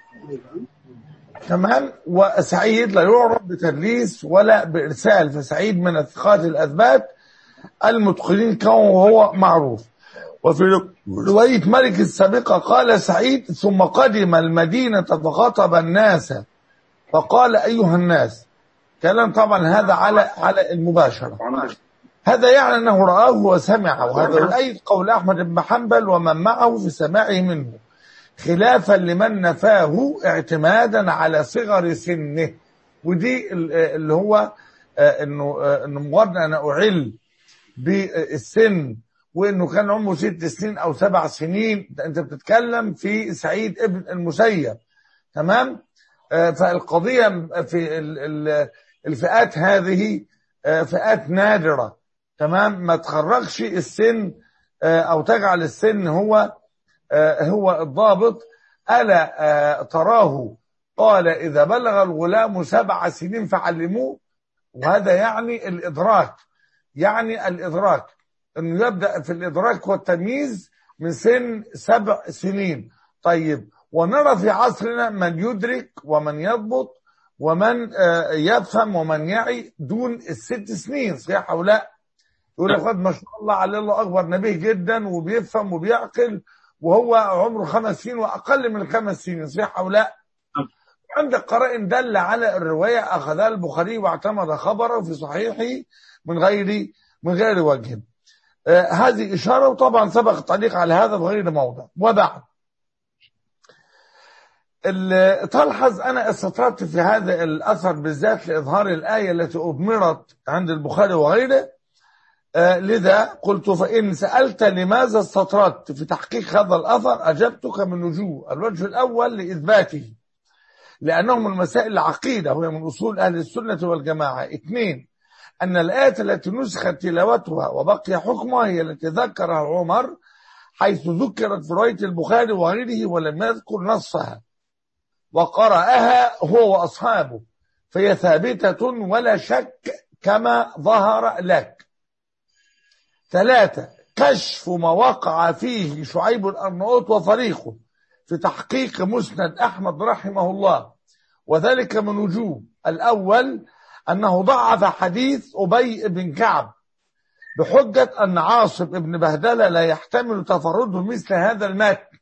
تمام. وسعيد لا يعرف بتدليس ولا بإرسال، فسعيد من الثقات الأثبات المتقنين كونه وهو معروف. وفي رواية مالك السابقة قال سعيد: ثم قدم المدينة فخطب الناس فقال: أيها الناس. كلام طبعا هذا على المباشرة، هذا يعني أنه رآه وسمعه، وهذا يؤيد قول أحمد بن حنبل ومن معه في سماعه منه، خلافا لمن نفاه اعتمادا على صغر سنه. ودي اللي هو انه مجرد انا اعل بالسن وانه كان عمره 6 سنين او 7 سنين، انت بتتكلم في سعيد ابن المسيب. تمام. فالقضية في الفئات هذه فئات نادرة. تمام. ما تخرجش السن او تجعل السن هو الضابط. ألا تراه قال: إذا بلغ الغلام 7 سنين فعلموه. وهذا يعني الإدراك، أنه يبدأ في الإدراك والتمييز من سن 7 سنين. طيب، ونرى في عصرنا من يدرك ومن يضبط ومن يفهم ومن يعي دون 6 سنين، صحيح أو لا؟ يقول لك ما شاء الله عليه الله أكبر، نبيه جدا وبيفهم وبيعقل وهو عمره 5 سنين وأقل من 5 سنين، صحيح أو لا؟ عندك قرائن دل على الرواية أخذها البخاري واعتمد خبره في صحيحه من غير وجه. هذه إشارة، وطبعا سبق التعليق على هذا بغير موضع. وبعد تلحظ أنا استطردت في هذا الأثر بالذات لإظهار الآية التي أضمرت عند البخاري وغيره. لذا قلت فإن سألت لماذا استطردت في تحقيق هذا الأثر أجبتك من وجوه. الوجه الأول لإثباته، لأنه من مسائل العقيدة وهي من أصول أهل السنة والجماعة. 2، أن الآية التي نسخت تلاوتها وبقي حكمها هي التي ذكرها عمر، حيث ذكرت في رواية البخاري وغيره ولم يذكر نصها، وقرأها هو وأصحابه، فهي ثابتة ولا شك كما ظهر لك. 3، كشف ما وقع فيه شعيب الأرناؤوط وفريقه في تحقيق مسند أحمد رحمه الله، وذلك من وجوه. الأول أنه ضعف حديث أبي بن كعب بحجة أن عاصم بن بهدلة لا يحتمل تفرده مثل هذا المتن،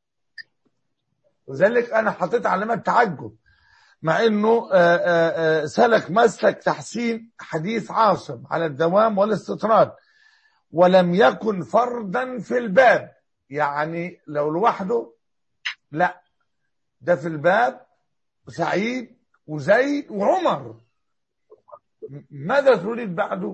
وذلك أنا حطيت علامات تعجب مع أنه سلك مسلك تحسين حديث عاصم على الدوام والاستطراد، ولم يكن فردا في الباب، يعني لو لوحده لا، ده في الباب سعيد وزيد وعمر، ماذا تريد بعده؟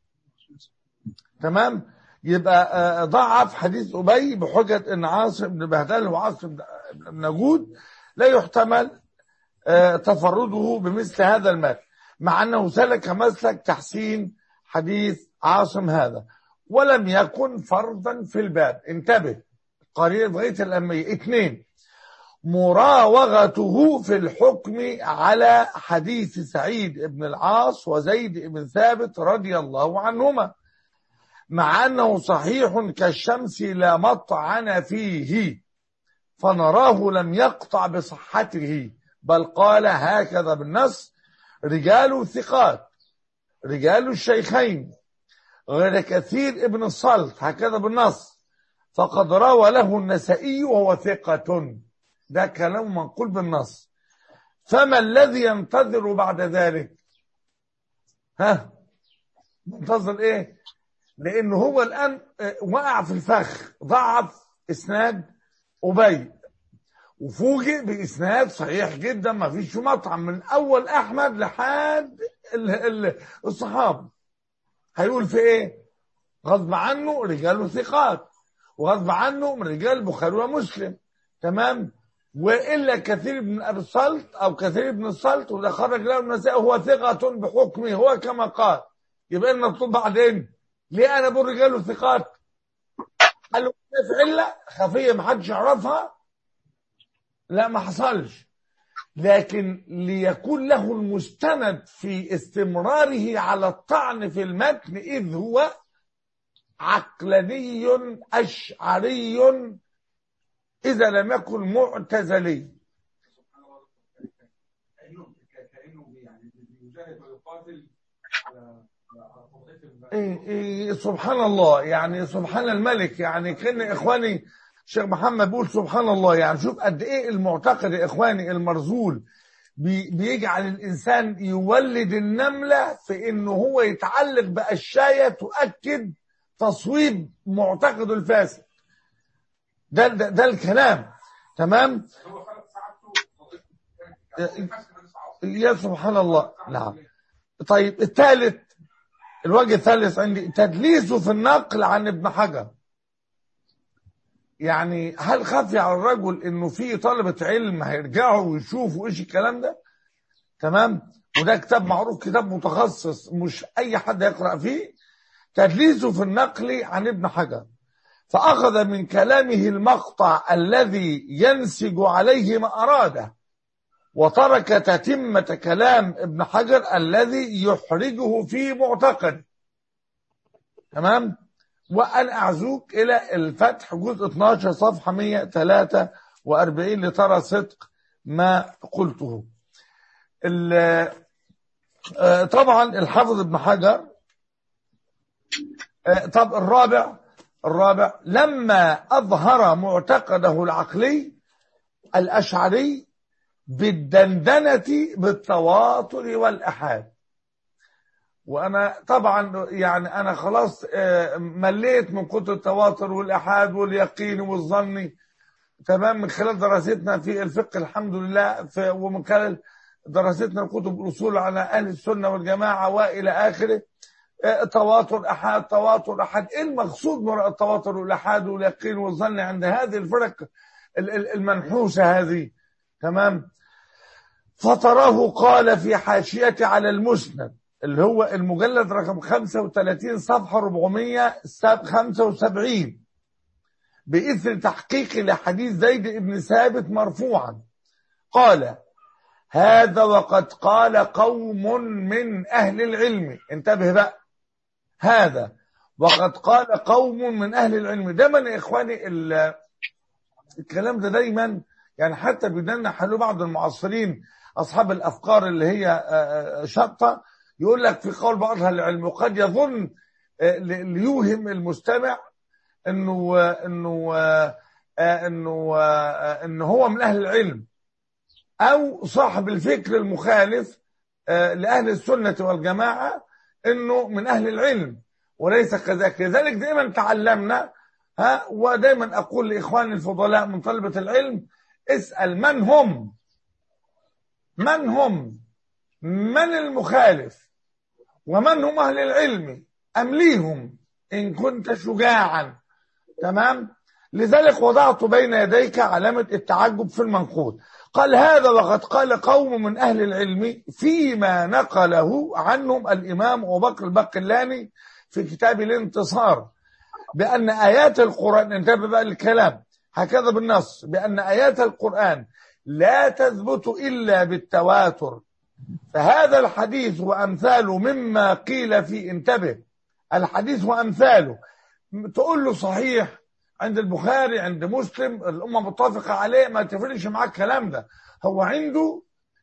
تمام. يبقى ضعف حديث أبي بحجة أن عاصم بن بهدلة وعاصم بن نجود لا يحتمل تفرده بمثل هذا المتن، مع أنه سلك مسلك تحسين حديث عاصم هذا ولم يكن فرضا في الباب. انتبه، قرية غاية الأهمية. 2، مراوغته في الحكم على حديث سعيد بن العاص وزيد بن ثابت رضي الله عنهما، مع أنه صحيح كالشمس لا مطعن فيه، فنراه لم يقطع بصحته، بل قال هكذا بالنص: رجال ثقات، رجال الشيخين، غير كثير ابن الصلت، هكذا بالنص، فقد روى له النسائي وهو ثقة. ده كلام منقول بالنص. فما الذي ينتظر بعد ذلك؟ منتظر ايه؟ لانه هو الان وقع في الفخ، ضعف اسناد أبي وفوجئ باسناد صحيح جدا ما فيش مطعم من اول احمد لحد الصحابه. هيقول في ايه؟ غصب عنه رجاله ثقات، وغصب عنه من رجال البخاري ومسلم، تمام. والا كثير بن ابي الصلت او كثير بن الصلت وده خرج له النسائي هو ثقة بحكمه هو كما قال. يبقى لنا نطلب بعدين ليه انا بقول رجاله ثقات؟ قال له في عله خفيه ما حدش يعرفها؟ لا، ما حصلش، لكن ليكون له المستند في استمراره على الطعن في المتن، اذ هو عقلاني اشعري إذا لم يكن معتزلي. سبحان الله، يعني سبحان الملك، يعني كان إخواني الشيخ محمد بيقول سبحان الله. يعني شوف قد إيه المعتقد يا إخواني المرذول بيجعل الإنسان يولد النملة في إنه هو يتعلق بأشياء تؤكد تصويب معتقده الفاسد. ده الكلام، تمام. يا سبحان الله. نعم. طيب الثالث، الوجه الثالث عندي تدليسه في النقل عن ابن حجر. يعني هل خفي على الرجل انه في طلبة علم هيرجعوا ويشوفوا ايش الكلام ده؟ تمام. وده كتاب معروف، كتاب متخصص مش اي حد يقرأ فيه. تدليسه في النقل عن ابن حجر، فأخذ من كلامه المقطع الذي ينسج عليه ما أراده، وترك تتمة كلام ابن حجر الذي يحرجه في معتقد. تمام. وأن أعزوك إلى الفتح جزء 12 صفحة 143 لترى صدق ما قلته. طبعا الحافظ ابن حجر. طب الرابع لما أظهر معتقده العقلي الأشعري بالدندنة بالتواتر والأحاد. وأنا طبعا يعني أنا خلاص مليت من كتر التواتر والأحاد واليقين والظني، تمام، من خلال دراستنا في الفقه الحمد لله، ومن خلال دراستنا الكتب الأصول على أهل السنة والجماعة وإلى آخره. تواتر أحاد، تواتر أحاد، إيه المقصود من التواتر والأحاد واليقين والظن عند هذه الفرق المنحوسة هذه؟ تمام. فتراه قال في حاشية على المسند اللي هو المجلد رقم 35 صفحة 475 بإثر تحقيق لحديث زيد بن ثابت مرفوعا، قال: هذا وقد قال قوم من أهل العلم. انتبه بقى، هذا وقد قال قوم من أهل العلم. دايما يا إخواني الكلام ده دايما يعني حتى بدنا حلو بعض المعاصرين أصحاب الأفكار اللي هي شطة، يقول لك في قول بعض أهل العلم، وقد يظن ليوهم المستمع إنه هو من أهل العلم أو صاحب الفكر المخالف لأهل السنة والجماعة إنه من أهل العلم، وليس كذلك. لذلك دائما تعلمنا ودائما أقول لإخواني الفضلاء من طلبة العلم: اسأل من هم، من المخالف، ومن هم أهل العلم، أمليهم إن كنت شجاعا. تمام. لذلك وضعت بين يديك علامة التعجب في المنقول. قال: هذا وقد قال قوم من أهل العلم فيما نقله عنهم الإمام أبو بكر الباقلاني في كتاب الانتصار بأن آيات القرآن، انتبه بقى الكلام هكذا بالنص، بأن آيات القرآن لا تثبت إلا بالتواتر، فهذا الحديث وأمثاله مما قيل فيه. انتبه، الحديث وأمثاله تقول له صحيح عند البخاري عند مسلم الأمة متفقة عليه، ما تفرقش معاك الكلام ده. هو عنده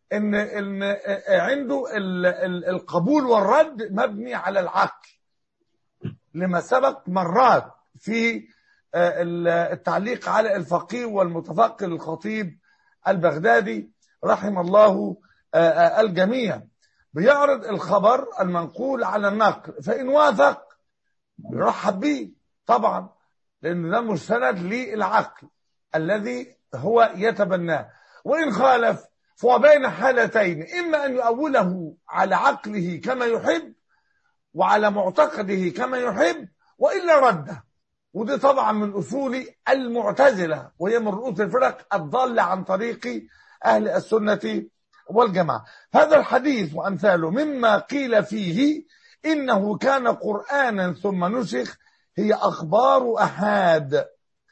عنده القبول والرد مبني على العقل، لما سبق مرات في التعليق على الفقيه والمتفقه الخطيب البغدادي رحم الله الجميع. بيعرض الخبر المنقول على النقل، فإن وافق يرحب به طبعا، لأن ده مستند للعقل الذي هو يتبناه، وإن خالف فهو بين حالتين: إما أن يؤوله على عقله كما يحب وعلى معتقده كما يحب، وإلا رده. ودي طبعا من أصول المعتزلة، وهي من رؤوس الفرق الضالة عن طريق أهل السنة والجماعة. هذا الحديث وأمثاله مما قيل فيه إنه كان قرآنا ثم نسخ هي أخبار أحاد،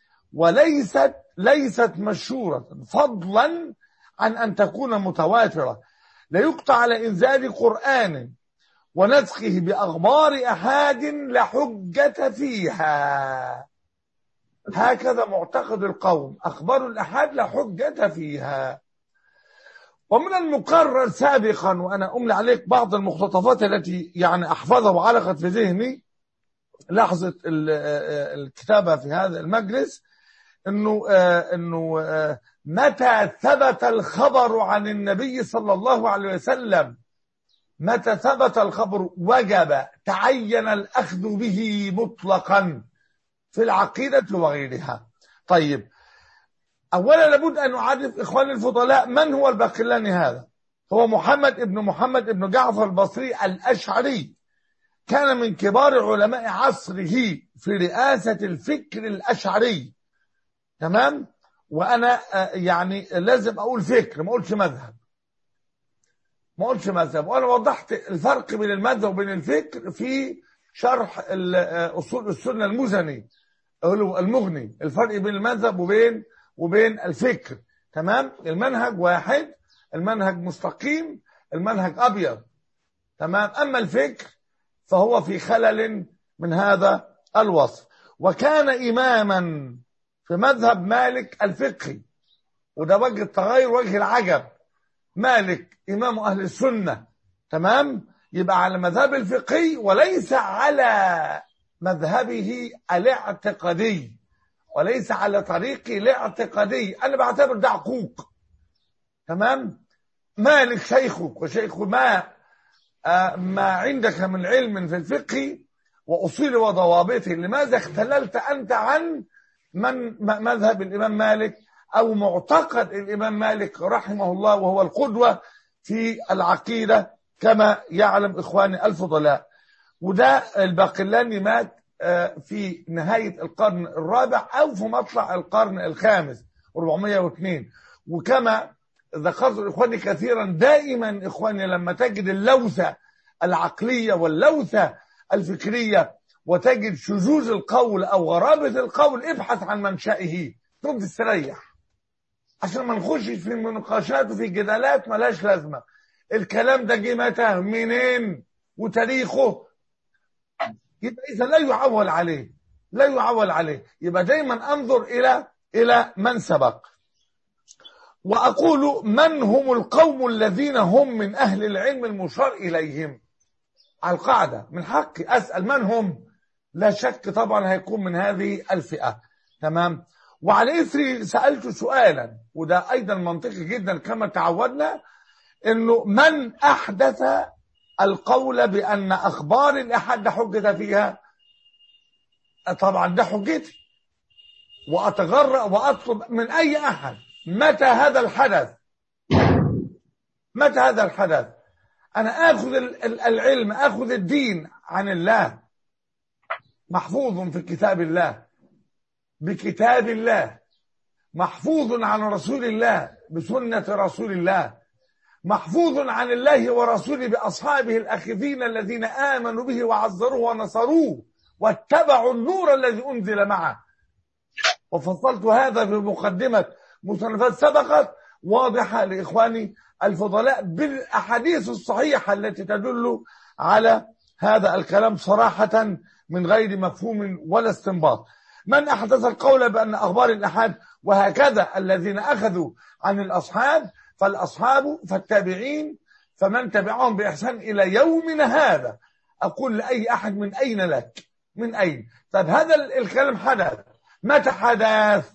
ليست مشهورة، فضلا عن أن تكون متواترة. لا يقطع على إنزال قرآن ونسخه بأخبار أحاد لحجة فيها. هكذا معتقد القوم، أخبار الأحاد لحجة فيها. ومن المقرر سابقا، وأنا أملي عليك بعض المقتطفات التي يعني أحفظها وعلقت في ذهني لحظة الكتابة في هذا المجلس، إنه متى ثبت الخبر عن النبي صلى الله عليه وسلم، متى ثبت الخبر وجب تعين الأخذ به مطلقا في العقيدة وغيرها. طيب، أولا لابد أن نعرف إخواني الفضلاء من هو الباقلاني. هذا هو محمد بن جعفر البصري الأشعري، كان من كبار علماء عصره في رئاسة الفكر الأشعري. تمام. وأنا يعني لازم أقول فكر، ما أقولش مذهب، وأنا وضحت الفرق بين المذهب وبين الفكر في شرح أصول السنة المزني المغني، الفرق بين المذهب وبين الفكر. تمام. المنهج واحد، المنهج مستقيم، المنهج أبيض. تمام. أما الفكر فهو في خلل من هذا الوصف. وكان إماما في مذهب مالك الفقهي، وده وجه التغير، وجه العجب. مالك إمام أهل السنة، تمام، يبقى على مذهب الفقهي وليس على مذهبه الاعتقادي، وليس على طريقه الاعتقادي. أنا بعتبر ده عقوق. تمام. مالك شيخك وشيخ ما عندك من علم في الفقه وأصول وضوابطه، لماذا اختللت أنت عن من مذهب الإمام مالك أو معتقد الإمام مالك رحمه الله، وهو القدوة في العقيدة كما يعلم إخواني الفضلاء. وده الباقلاني مات في نهاية القرن الرابع أو في مطلع القرن الخامس 402. وكما ذكرت إخواني كثيرا، دائما إخواني لما تجد اللوثة العقلية واللوثة الفكرية وتجد شذوذ القول أو غرابة القول، ابحث عن منشأه ضد استريح، عشان ما نخش في مناقشات وفي جدالات ملاش لازمة. الكلام ده جه متى منين وتاريخه، يبقى إذا لا يعول عليه، لا يعول عليه. يبقى دايما انظر إلى من سبق. وأقول من هم القوم الذين هم من أهل العلم المشار إليهم؟ على القاعدة من حقي أسأل من هم، لا شك طبعا هيكون من هذه الفئة. تمام. وعلى إثري سألت سؤالا، وده أيضا منطقي جدا كما تعودنا، إنه من أحدث القول بأن أخبار الأحد حجة فيها؟ طبعا ده حجتي، وأتغرأ وأطلب من أي أحد متى هذا الحدث، متى هذا الحدث. أنا آخذ العلم، آخذ الدين عن الله، محفوظ في كتاب الله بكتاب الله، محفوظ عن رسول الله بسنة رسول الله، محفوظ عن الله ورسوله بأصحابه الأخذين الذين آمنوا به وعزروه ونصروه واتبعوا النور الذي أنزل معه. وفصلت هذا في مقدمة مصنفات سبقت واضحة لإخواني الفضلاء بالأحاديث الصحيحة التي تدل على هذا الكلام صراحة من غير مفهوم ولا استنباط. من أحدث القول بأن أخبار الأحاد وهكذا الذين أخذوا عن الأصحاب، فالأصحاب فالتابعين فمن تبعهم بإحسان إلى يومنا هذا. أقول لأي أحد من أين لك؟ من أين؟ طيب هذا الكلام حدث متى حدث؟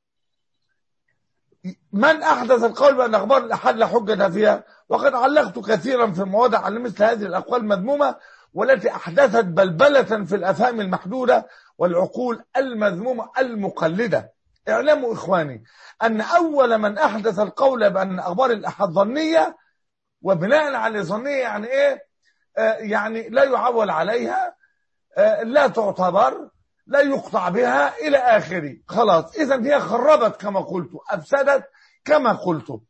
من أحدث القول بأن أخبار الأحاد لا حجة فيها؟ وقد علقت كثيرا في مواضع على مثل هذه الأقوال المذمومة والتي أحدثت بلبلة في الأفهام المحدودة والعقول المذمومة المقلدة. اعلموا إخواني أن أول من أحدث القول بأن أخبار الأحاد ظنية، وبناء على ظنية يعني إيه؟ يعني لا يعول عليها، لا تعتبر، لا يقطع بها إلى آخره. خلاص، إذن هي خربت كما قلت، أفسدت كما قلت،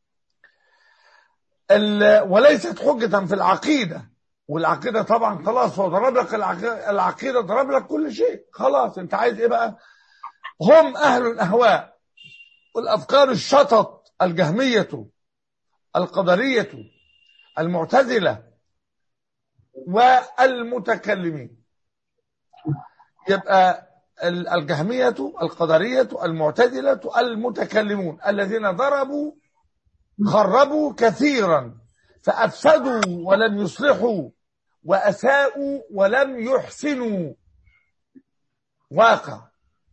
وليست حجة في العقيدة. والعقيدة طبعا خلاص، هو ضرب لك العقيدة، ضرب لك كل شيء. خلاص انت عايز ايه بقى؟ هم أهل الأهواء والأفكار الشطط، الجهمية، القدرية، المعتزلة، والمتكلمين. يبقى الجهمية، القدرية، المعتزلة، المتكلمون الذين ضربوا خربوا كثيرا، فأفسدوا ولم يصلحوا، وأساءوا ولم يحسنوا. واقع.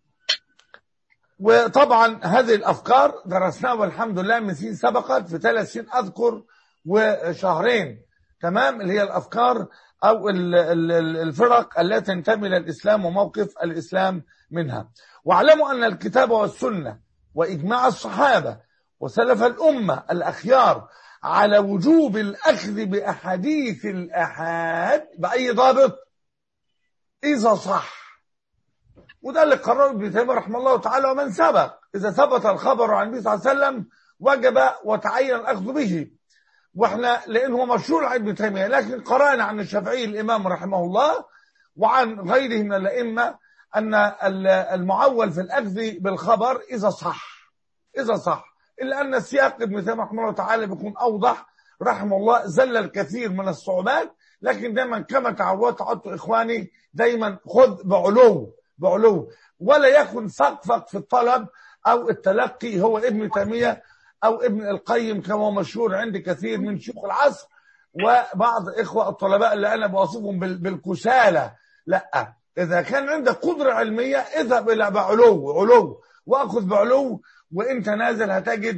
وطبعا هذه الأفكار درسناها والحمد لله من سنين سبقت، في 3 سنين أذكر وشهرين. تمام. اللي هي الأفكار أو الفرق التي تنتمي إلى الإسلام وموقف الإسلام منها. واعلموا أن الكتاب والسنة وإجماع الصحابة وسلف الأمة الأخيار على وجوب الأخذ بأحاديث الأحاد بأي ضابط إذا صح. وده اللي قرره ابن تيمية رحمه الله تعالى ومن سبق. إذا ثبت الخبر عن النبي صلى الله عليه وسلم وجب وتعين الأخذ به. واحنا لأنه مشهور عن ابن تيمية، لكن قرأنا عن الشافعي الإمام رحمه الله وعن غيره من الأئمة أن المعول في الأخذ بالخبر إذا صح، إذا صح. إلا أن السياق ابن تيمية رحمه الله تعالى بيكون أوضح رحمه الله، زل الكثير من الصعوبات. لكن دايما كما تعودت إخواني، دايما خذ بعلو ولا يكن سقفك في الطلب أو التلقي هو ابن تيمية أو ابن القيم كما هو مشهور عند كثير من شيوخ العصر وبعض إخوة الطلباء اللي أنا بوصفهم بالكسالى. لا، إذا كان عندك قدرة علمية اذهب إلى بعلو وأخذ بعلو، وإنت نازل هتجد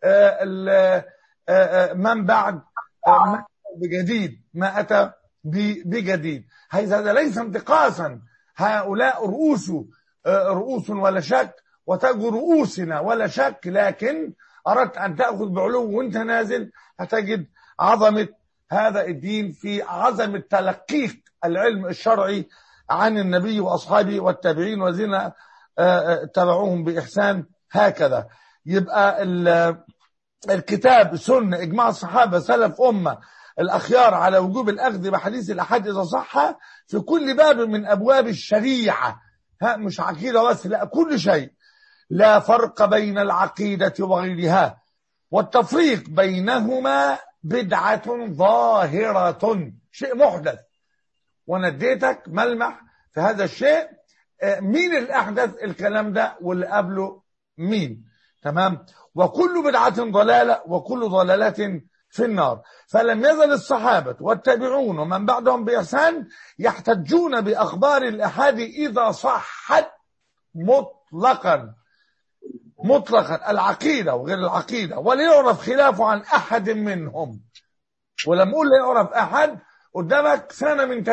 من بعد بجديد ما أتى بجديد. هذا ليس انتقاصا، هؤلاء رؤوس ولا شك، وتجو رؤوسنا ولا شك، لكن أردت أن تأخذ بعلو وانت نازل هتجد عظمة هذا الدين في عظمة تلقيك العلم الشرعي عن النبي وأصحابه والتابعين والذين تبعوهم بإحسان. هكذا يبقى الكتاب، سنة، إجماع الصحابة، سلف أمة الأخيار على وجوب الأخذ بحديث الأحاد إذا صح في كل باب من أبواب الشريعة. مش عقيدة بس، لا، كل شيء. لا فرق بين العقيدة وغيرها، والتفريق بينهما بدعة ظاهرة، شيء محدث. ونديتك ملمح في هذا الشيء، مين اللي أحدث الكلام ده واللي قبله مين. تمام. وكل بدعة ضلالة وكل ضلالة في النار. فلم يزل الصحابة والتابعون ومن بعدهم بإحسان يحتجون بأخبار الأحاد إذا صحت مطلقا العقيدة وغير العقيدة، ولا يعرف خلافه عن أحد منهم. ولما أقول لا يعرف أحد، قدامك سنة من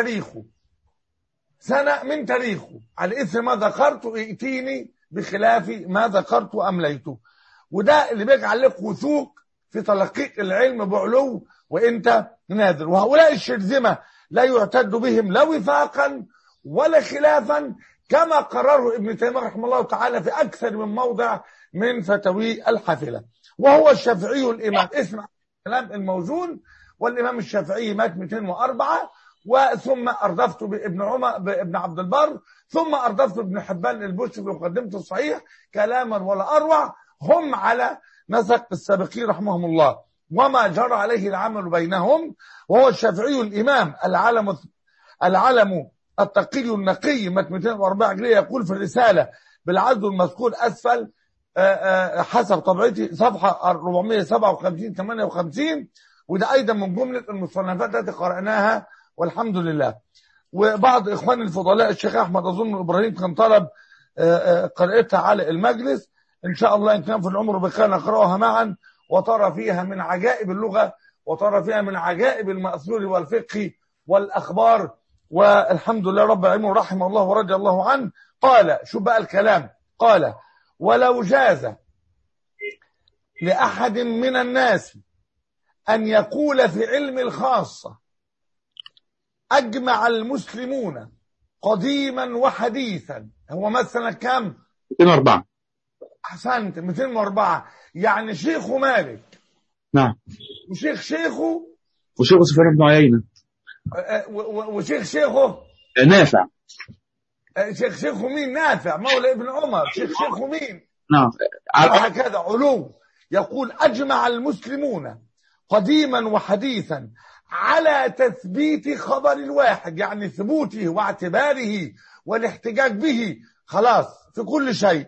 تاريخه على إثر ما ذكرت ائتيني بخلاف ما ذكرت وأمليته. وده اللي بيجعل لك وثوق في تلقيق العلم بعلو وانت نادر. وهؤلاء الشرذمة لا يعتد بهم لا وفاقا ولا خلافا، كما قرره ابن تيمية رحمه الله تعالى في أكثر من موضع من فتاوي الحافلة. وهو الشافعي الإمام، اسمع الكلام الموزون. والإمام الشافعي مات 204، وثم أردفت بابن عبد البر، ثم أردفت ابن حبان البشري في مقدمة الصحيح كلاما ولا أروع. هم على نسق السابقين رحمهم الله وما جرى عليه العمل بينهم. وهو الشافعي الإمام العلم التقي النقي، مات 204 هجرية، يقول في الرسالة بالعدد المذكور أسفل حسب طبعتي صفحة 457-58. وده أيضا من جملة المصنفات التي قرأناها والحمد لله. وبعض إخواني الفضلاء الشيخ أحمد أظن إبراهيم كان طلب قراءتها على المجلس، إن شاء الله إن كان في العمر بقى نقرأها معا، وترى فيها من عجائب اللغة، وترى فيها من عجائب المأثور والفقه والأخبار. والحمد لله رب العالمين رحمه الله ورضي الله عنه. قال، شو بقى الكلام، قال: ولو جاز لأحد من الناس أن يقول في علم الخاصة أجمع المسلمون قديما وحديثا. هو مثلا كم؟ 204. أحسنت، 204. يعني شيخه مالك، نعم، شيخه وشيخ سفيان بن عيينة، شيخه نافع. شيخه مين؟ نافع مولى ابن عمر. شيخه مين؟ نعم. وهكذا علو. يقول: أجمع المسلمون قديما وحديثا على تثبيت خبر الواحد، يعني ثبوته واعتباره والاحتجاج به، خلاص في كل شيء.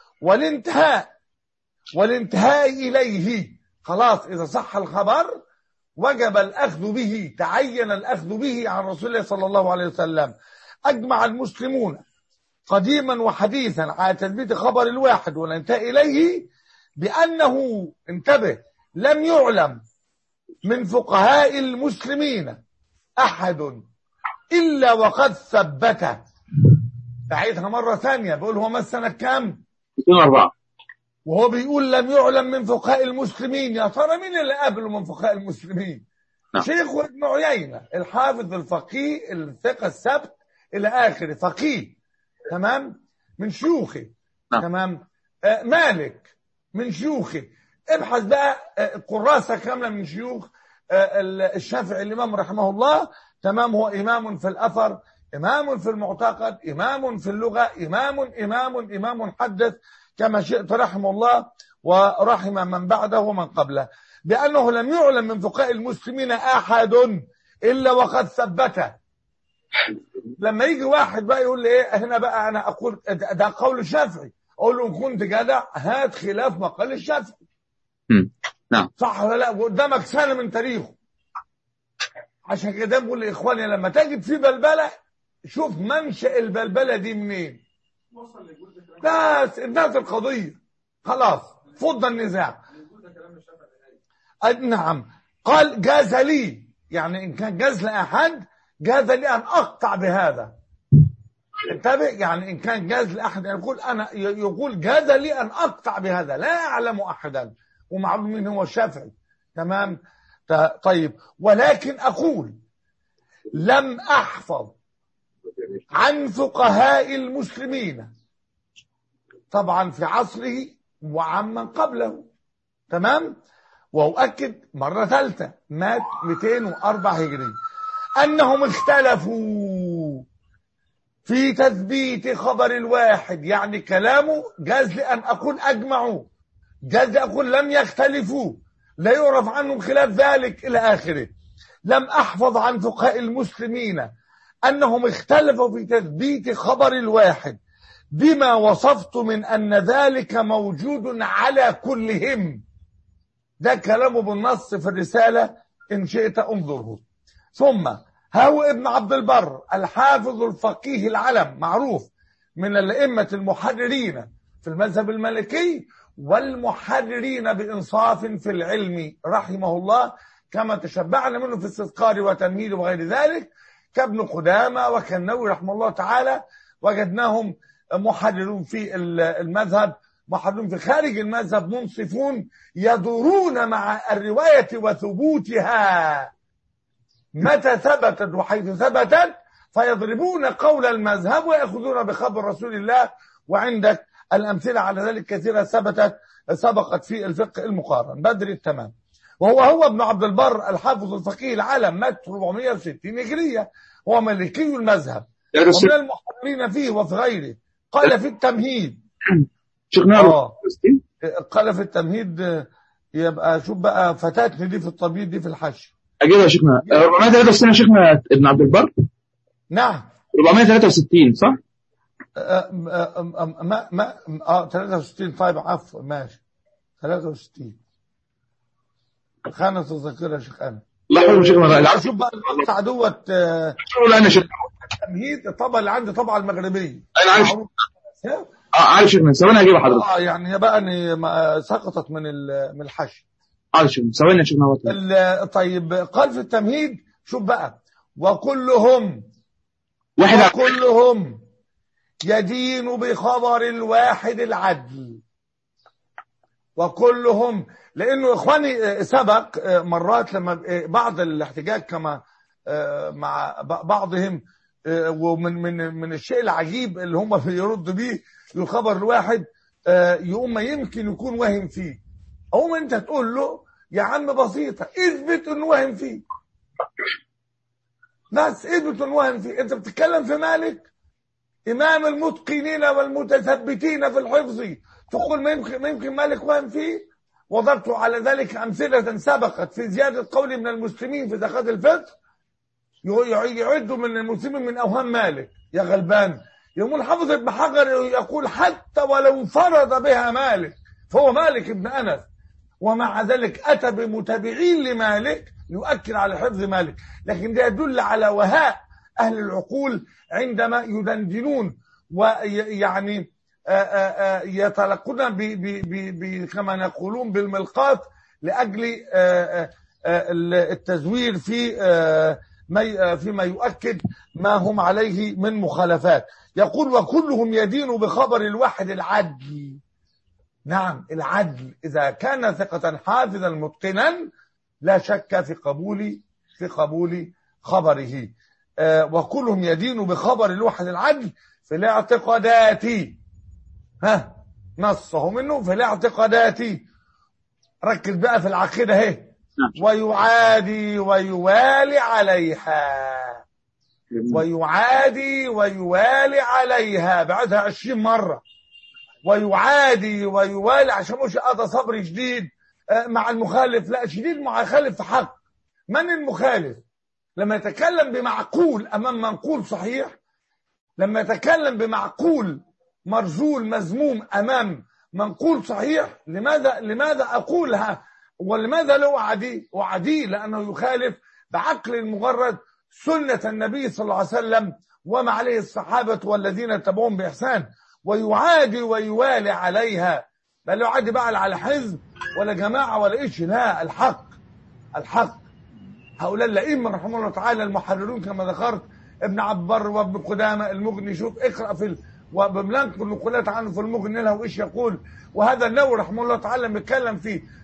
والانتهاء إليه، خلاص إذا صح الخبر وجب الأخذ به، تعين الأخذ به عن رسول الله صلى الله عليه وسلم. أجمع المسلمون قديما وحديثا على تثبيت خبر الواحد والانتهاء إليه بأنه، انتبه، لم يعلم من فقهاء المسلمين أحد إلا وقد ثبته. بعيدها مرة ثانية، بقول هو مثلا كم؟ 204. وهو بيقول لم يعلم من فقهاء المسلمين. يا ترى مين اللي قبله من فقهاء المسلمين؟ شيخه ابن عيينة الحافظ الفقيه الثقة السبت إلى آخره، فقيه، تمام، من شيوخه. تمام. مالك من شيوخه. ابحث بقى قراسة كاملة من شيوخ الشافعي الإمام رحمه الله. تمام. هو إمام في الأثر، إمام في المعتقد، إمام في اللغة، إمام حدث كما شئت رحمه الله ورحم من بعده ومن قبله، بأنه لم يعلم من فقهاء المسلمين أحد إلا وقد ثبته. لما يجي واحد بقى يقول لي إيه هنا بقى، أنا أقول ده قول الشافعي، أقول له إن كنت جدع هات خلاف ما قال الشافعي. نعم، صح ولا لا؟ قدامك سنة من تاريخه. عشان كده بقول لإخواني لما تجد في بلبلة، شوف منشأ البلبلة دي منين. بس انتهت القضية، خلاص فض النزاع. نعم. قال: جاز لي، يعني إن كان جاز لأحد جاز لي أن أقطع بهذا. انتبه، يعني إن كان جاز لأحد أن يقول أنا يقول جاز لي أن أقطع بهذا، لا أعلم أحدا، ومعلوم من هو الشافعي. تمام. طيب، ولكن أقول لم أحفظ عن فقهاء المسلمين طبعا في عصره وعمن قبله. تمام. وأؤكد مرة ثالثة، مات 204 هجري، أنهم اختلفوا في تثبيت خبر الواحد. يعني كلامه جاز لي أن أقول أجمعوا، جاز لي أقول لم يختلفوا، لا يعرف عنهم خلاف ذلك إلى آخره. لم أحفظ عن فقهاء المسلمين أنهم اختلفوا في تثبيت خبر الواحد بما وصفت من أن ذلك موجود على كلهم. ده كلامه بالنص في الرسالة، إن شئت انظره. ثم هو ابن عبد البر الحافظ الفقيه العلم، معروف من الأئمة المحررين في المذهب المالكي والمحررين بإنصاف في العلم رحمه الله، كما تشبعنا منه في استذكار وتمهيد وغير ذلك، كابن قدامة وكالنووي رحمه الله تعالى. وجدناهم محررون في المذهب، محررون في خارج المذهب، منصفون يدورون مع الرواية وثبوتها متى ثبتت وحيث ثبتت، فيضربون قول المذهب ويأخذون بخبر رسول الله. وعندك الأمثلة على ذلك كثيرة سبقت في الفقه المقارن. بدر التمام، وهو ابن عبد البر الحافظ الفقيه العلم، مات 460 هجرية، هو مالكي المذهب ومن المحررين فيه وفي غيره. قال في التمهيد قال في التمهيد، يبقى شوف بقى فتاتني دي في الطبيب دي في الحش اجيبها يا شيخنا. 463 يا شيخنا ابن عبد البر. نعم 463 صح؟ 63. طيب عفوا ماشي 63. خانة الذاكرة يا شيخ. انا الله يحفظه شيخنا. شوف بقى المقطع دوت انا شيخ التمهيد الطبعه اللي عندي طبعا المغربيه. انا عارف عارف شيخنا، ثواني هجيبها حضرتك. يعني هي بقى سقطت من الحشي. عارف شيخنا، ثواني يا شيخنا. طيب قال في التمهيد، شوف بقى، وكلهم يدين بخبر الواحد العدل. وكلهم، لانه اخواني سبق مرات لما بعض الاحتجاج كما مع بعضهم، ومن الشيء العجيب اللي هم يردوا بيه الخبر الواحد، يقوم ما يمكن يكون وهم فيه، او انت تقول له يا عم بسيطه اثبت انه وهم فيه، بس اثبت انه وهم فيه. انت بتتكلم في مالك امام المتقنين والمتثبتين في الحفظ، تقول ما يمكن مالك وهم فيه. وضربت على ذلك امثله سبقت في زياده قول من المسلمين في زكاه الفطر، يعدوا من المسلمين من اوهام مالك يا غلبان. يقول حافظ ابن حجر يقول حتى ولو انفرد بها مالك فهو مالك ابن انس، ومع ذلك اتى بمتابعين لمالك يؤكد على حفظ مالك. لكن ده يدل على وهاء اهل العقول عندما يدندنون ويعني يتلقون كما يقولون بالملقاط لاجل التزوير فيما يؤكد ما هم عليه من مخالفات. يقول وكلهم يدين بخبر الواحد العدل. نعم العدل إذا كان ثقة حافظا متقنا لا شك في قبول خبره. وكلهم يدين بخبر الواحد العدل في الاعتقادات. نصه منه في الاعتقادات. ركز بقى في العقيدة اهي. ويعادي ويوالي عليها، ويعادي ويوالي عليها، بعدها 20 مرة. ويعادي ويوالي عشان مش قضى صبر شديد مع المخالف، لا شديد مع الخالف في حق. من المخالف؟ لما يتكلم بمعقول أمام منقول صحيح، لما يتكلم بمعقول مرزول مذموم أمام منقول صحيح، لماذا أقولها؟ ولماذا لا أعديه؟ لأنه يخالف بعقل مجرد سنة النبي صلى الله عليه وسلم وما عليه الصحابة والذين تبعون بإحسان. ويعادي ويوالي عليها، لا يعادي بقى على حزب ولا جماعة ولا إيش، لا، الحق. هؤلاء الأئمة رحمه الله تعالى المحررون كما ذكرت ابن عبد البر وابن قدامة المغني، شوف اقرأ وبننقل نقولات عنه في المغني له وايش يقول. وهذا النووي رحمه الله تعالى بيتكلم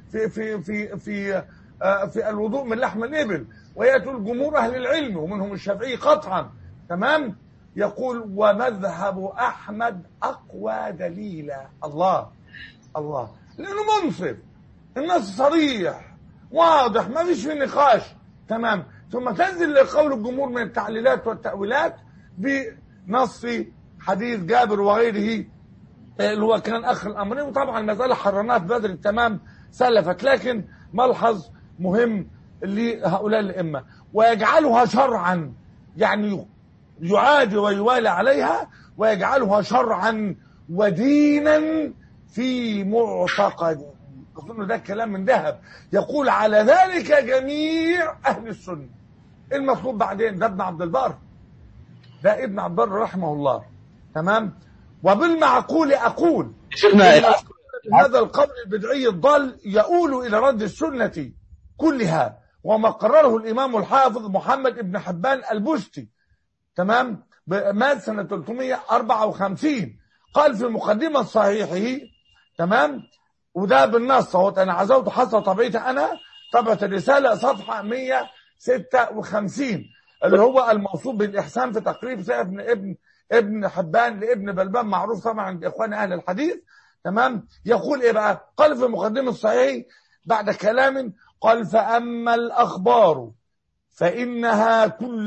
في الوضوء من لحم الإبل، ويأتوا الجمهور أهل العلم ومنهم الشافعي قطعا، تمام، يقول ومذهب أحمد أقوى دليلا. الله الله، لأنه منصف، النص صريح واضح ما فيش فيه نقاش، تمام. ثم تنزل لقول الجمهور من التعليلات والتأويلات بنص حديث جابر وغيره اللي هو كان أخ الأمرين. وطبعا المسألة حررناها في بدر التمام سلفت، لكن ملحظ مهم لهؤلاء الأئمة ويجعلها شرعا، يعني يعادي ويوالي عليها ويجعلها شرعا ودينا في معتقد. أظن ده كلام من ذهب، يقول على ذلك جميع أهل السنة. المطلوب بعدين ده ابن عبد البر، ده ابن عبد البر رحمه الله، تمام. وبالمعقول أقول شيخنا هذا القول البدعي الضال يؤول إلى رد السنة كلها، وما قرره الإمام الحافظ محمد بن حبان البستي، تمام، مات سنة 354، قال في مقدمة صحيحه، تمام، وده بالنص اهو، انا عزوت حسب طبيعتي انا طبعة الرسالة صفحة 156 اللي هو الموصوف بالإحسان في تقريب سيد ابن حبان لابن بلبان، معروف طبعا عند إخوان أهل الحديث، تمام. يقول إيه بقى؟ قال في مقدمة الصحيح بعد كلام، قال فأما الأخبار فإنها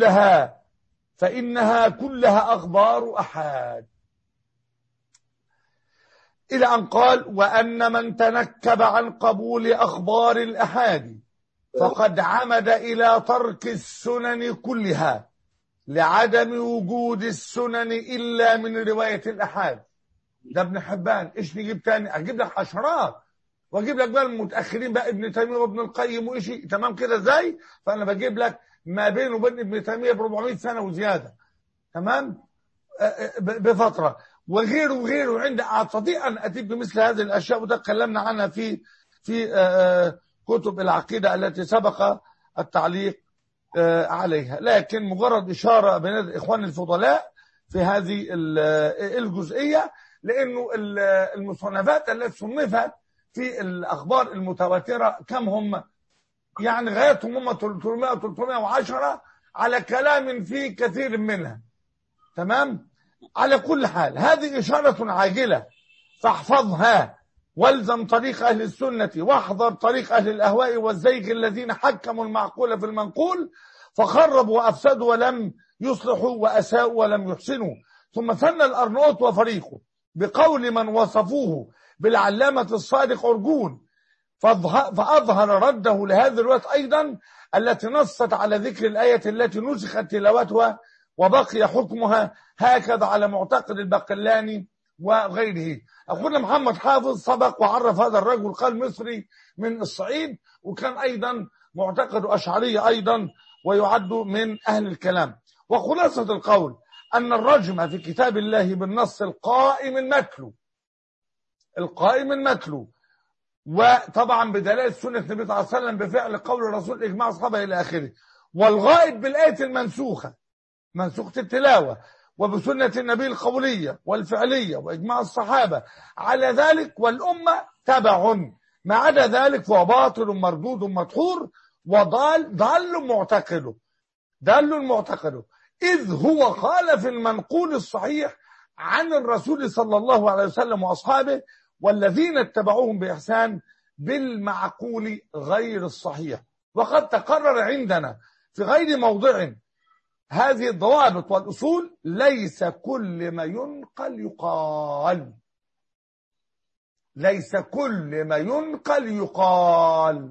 كلها أخبار أحاد، إلى أن قال وأن من تنكب عن قبول أخبار الأحاد فقد عمد إلى ترك السنن كلها لعدم وجود السنن إلا من رواية الأحاد. ده ابن حبان. إيش نجيب تاني؟ أجيب لك عشرات وأجيب لك بقى المتأخرين بقى ابن تيمية وابن القيم وإيشي، تمام كده إزاي؟ فأنا بجيب لك ما بينه وبين ابن تيمية ب 400 سنة وزيادة، تمام، بفترة، وغيره عند أستطيع أن أتيك بمثل هذه الأشياء، وده تكلمنا عنها في كتب العقيدة التي سبق التعليق عليها، لكن مجرد إشارة بين الإخوان الفضلاء في هذه الجزئية، لأنه المصنفات التي صنفت في الأخبار المتواترة كم هم؟ يعني غايتهم هم 300 310 على كلام في كثير منها، تمام. على كل حال هذه إشارة عاجلة فاحفظها والزم طريق أهل السنة واحذر طريق أهل الأهواء والزيغ الذين حكموا المعقول في المنقول فخربوا وأفسدوا ولم يصلحوا وأساءوا ولم يحسنوا. ثم ثنى الأرناؤوط وفريقه بقول من وصفوه بالعلامة الصادق أرجون، فأظهر رده لهذه الرواية أيضا التي نصت على ذكر الآية التي نسخت تلاوتها وبقي حكمها هكذا على معتقد البقلاني وغيره. أخونا محمد حافظ سبق وعرف هذا الرجل، قال مصري من الصعيد، وكان أيضا معتقد أشعري أيضا ويعد من أهل الكلام. وخلاصة القول أن الرجم في كتاب الله بالنص القائم المتلو وطبعا بدلالة سنة النبي صلى الله عليه وسلم بفعل قول الرسول إجماع أصحابه إلى آخره، والغائب بالآية المنسوخة منسوخة التلاوة وبسنة النبي القولية والفعلية وإجماع الصحابة على ذلك والأمة تبع، ما عدا ذلك فهو باطل مردود مدحور وضال معتقده إذ هو خالف المنقول الصحيح عن الرسول صلى الله عليه وسلم وأصحابه والذين اتبعوهم بإحسان بالمعقول غير الصحيح. وقد تقرر عندنا في غير موضع هذه الضوابط والأصول، ليس كل ما ينقل يقال، ليس كل ما ينقل يقال،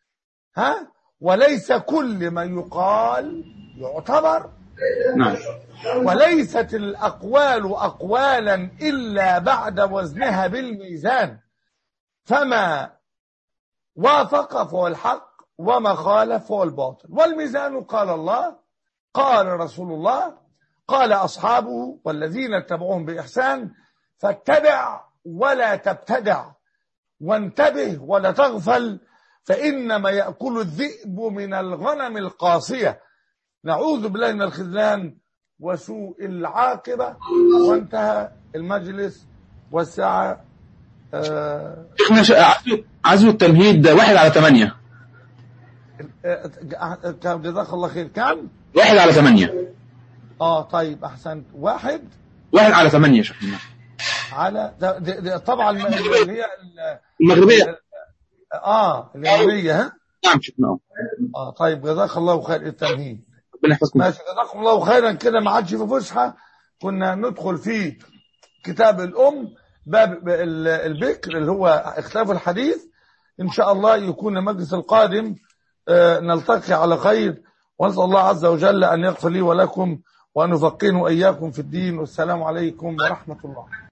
وليس كل ما يقال يعتبر، نعم. وليست الأقوال أقوالا إلا بعد وزنها بالميزان، فما وافق فهو الحق وما خالف فهو الباطل، والميزان قال الله قال رسول الله قال أصحابه والذين اتبعوهم بإحسان، فاتبع ولا تبتدع وانتبه ولا تغفل فإنما يأكل الذئب من الغنم القاصية. نعوذ بالله من الخذلان وسوء العاقبة. وانتهى المجلس والساعة شيخنا عزو التمهيد 1/8. جزاك الله خير. كم؟ 1/8. طيب احسنت. 1/8 يا شيخنا. على ده طبعا اللي هي المغربية. اليومية. ها؟ نعم شيخنا. طيب جزاك الله خير التمهيد. ربنا يحفظكم. ماشي جزاكم الله خيرا. كده ما عادش في فسحة، كنا ندخل في كتاب الأم باب البكر اللي هو اختلاف الحديث. إن شاء الله يكون المجلس القادم نلتقي على خير، ونسأل الله عز وجل أن يغفر لي ولكم وأن يفقهنا وإياكم في الدين. والسلام عليكم ورحمة الله.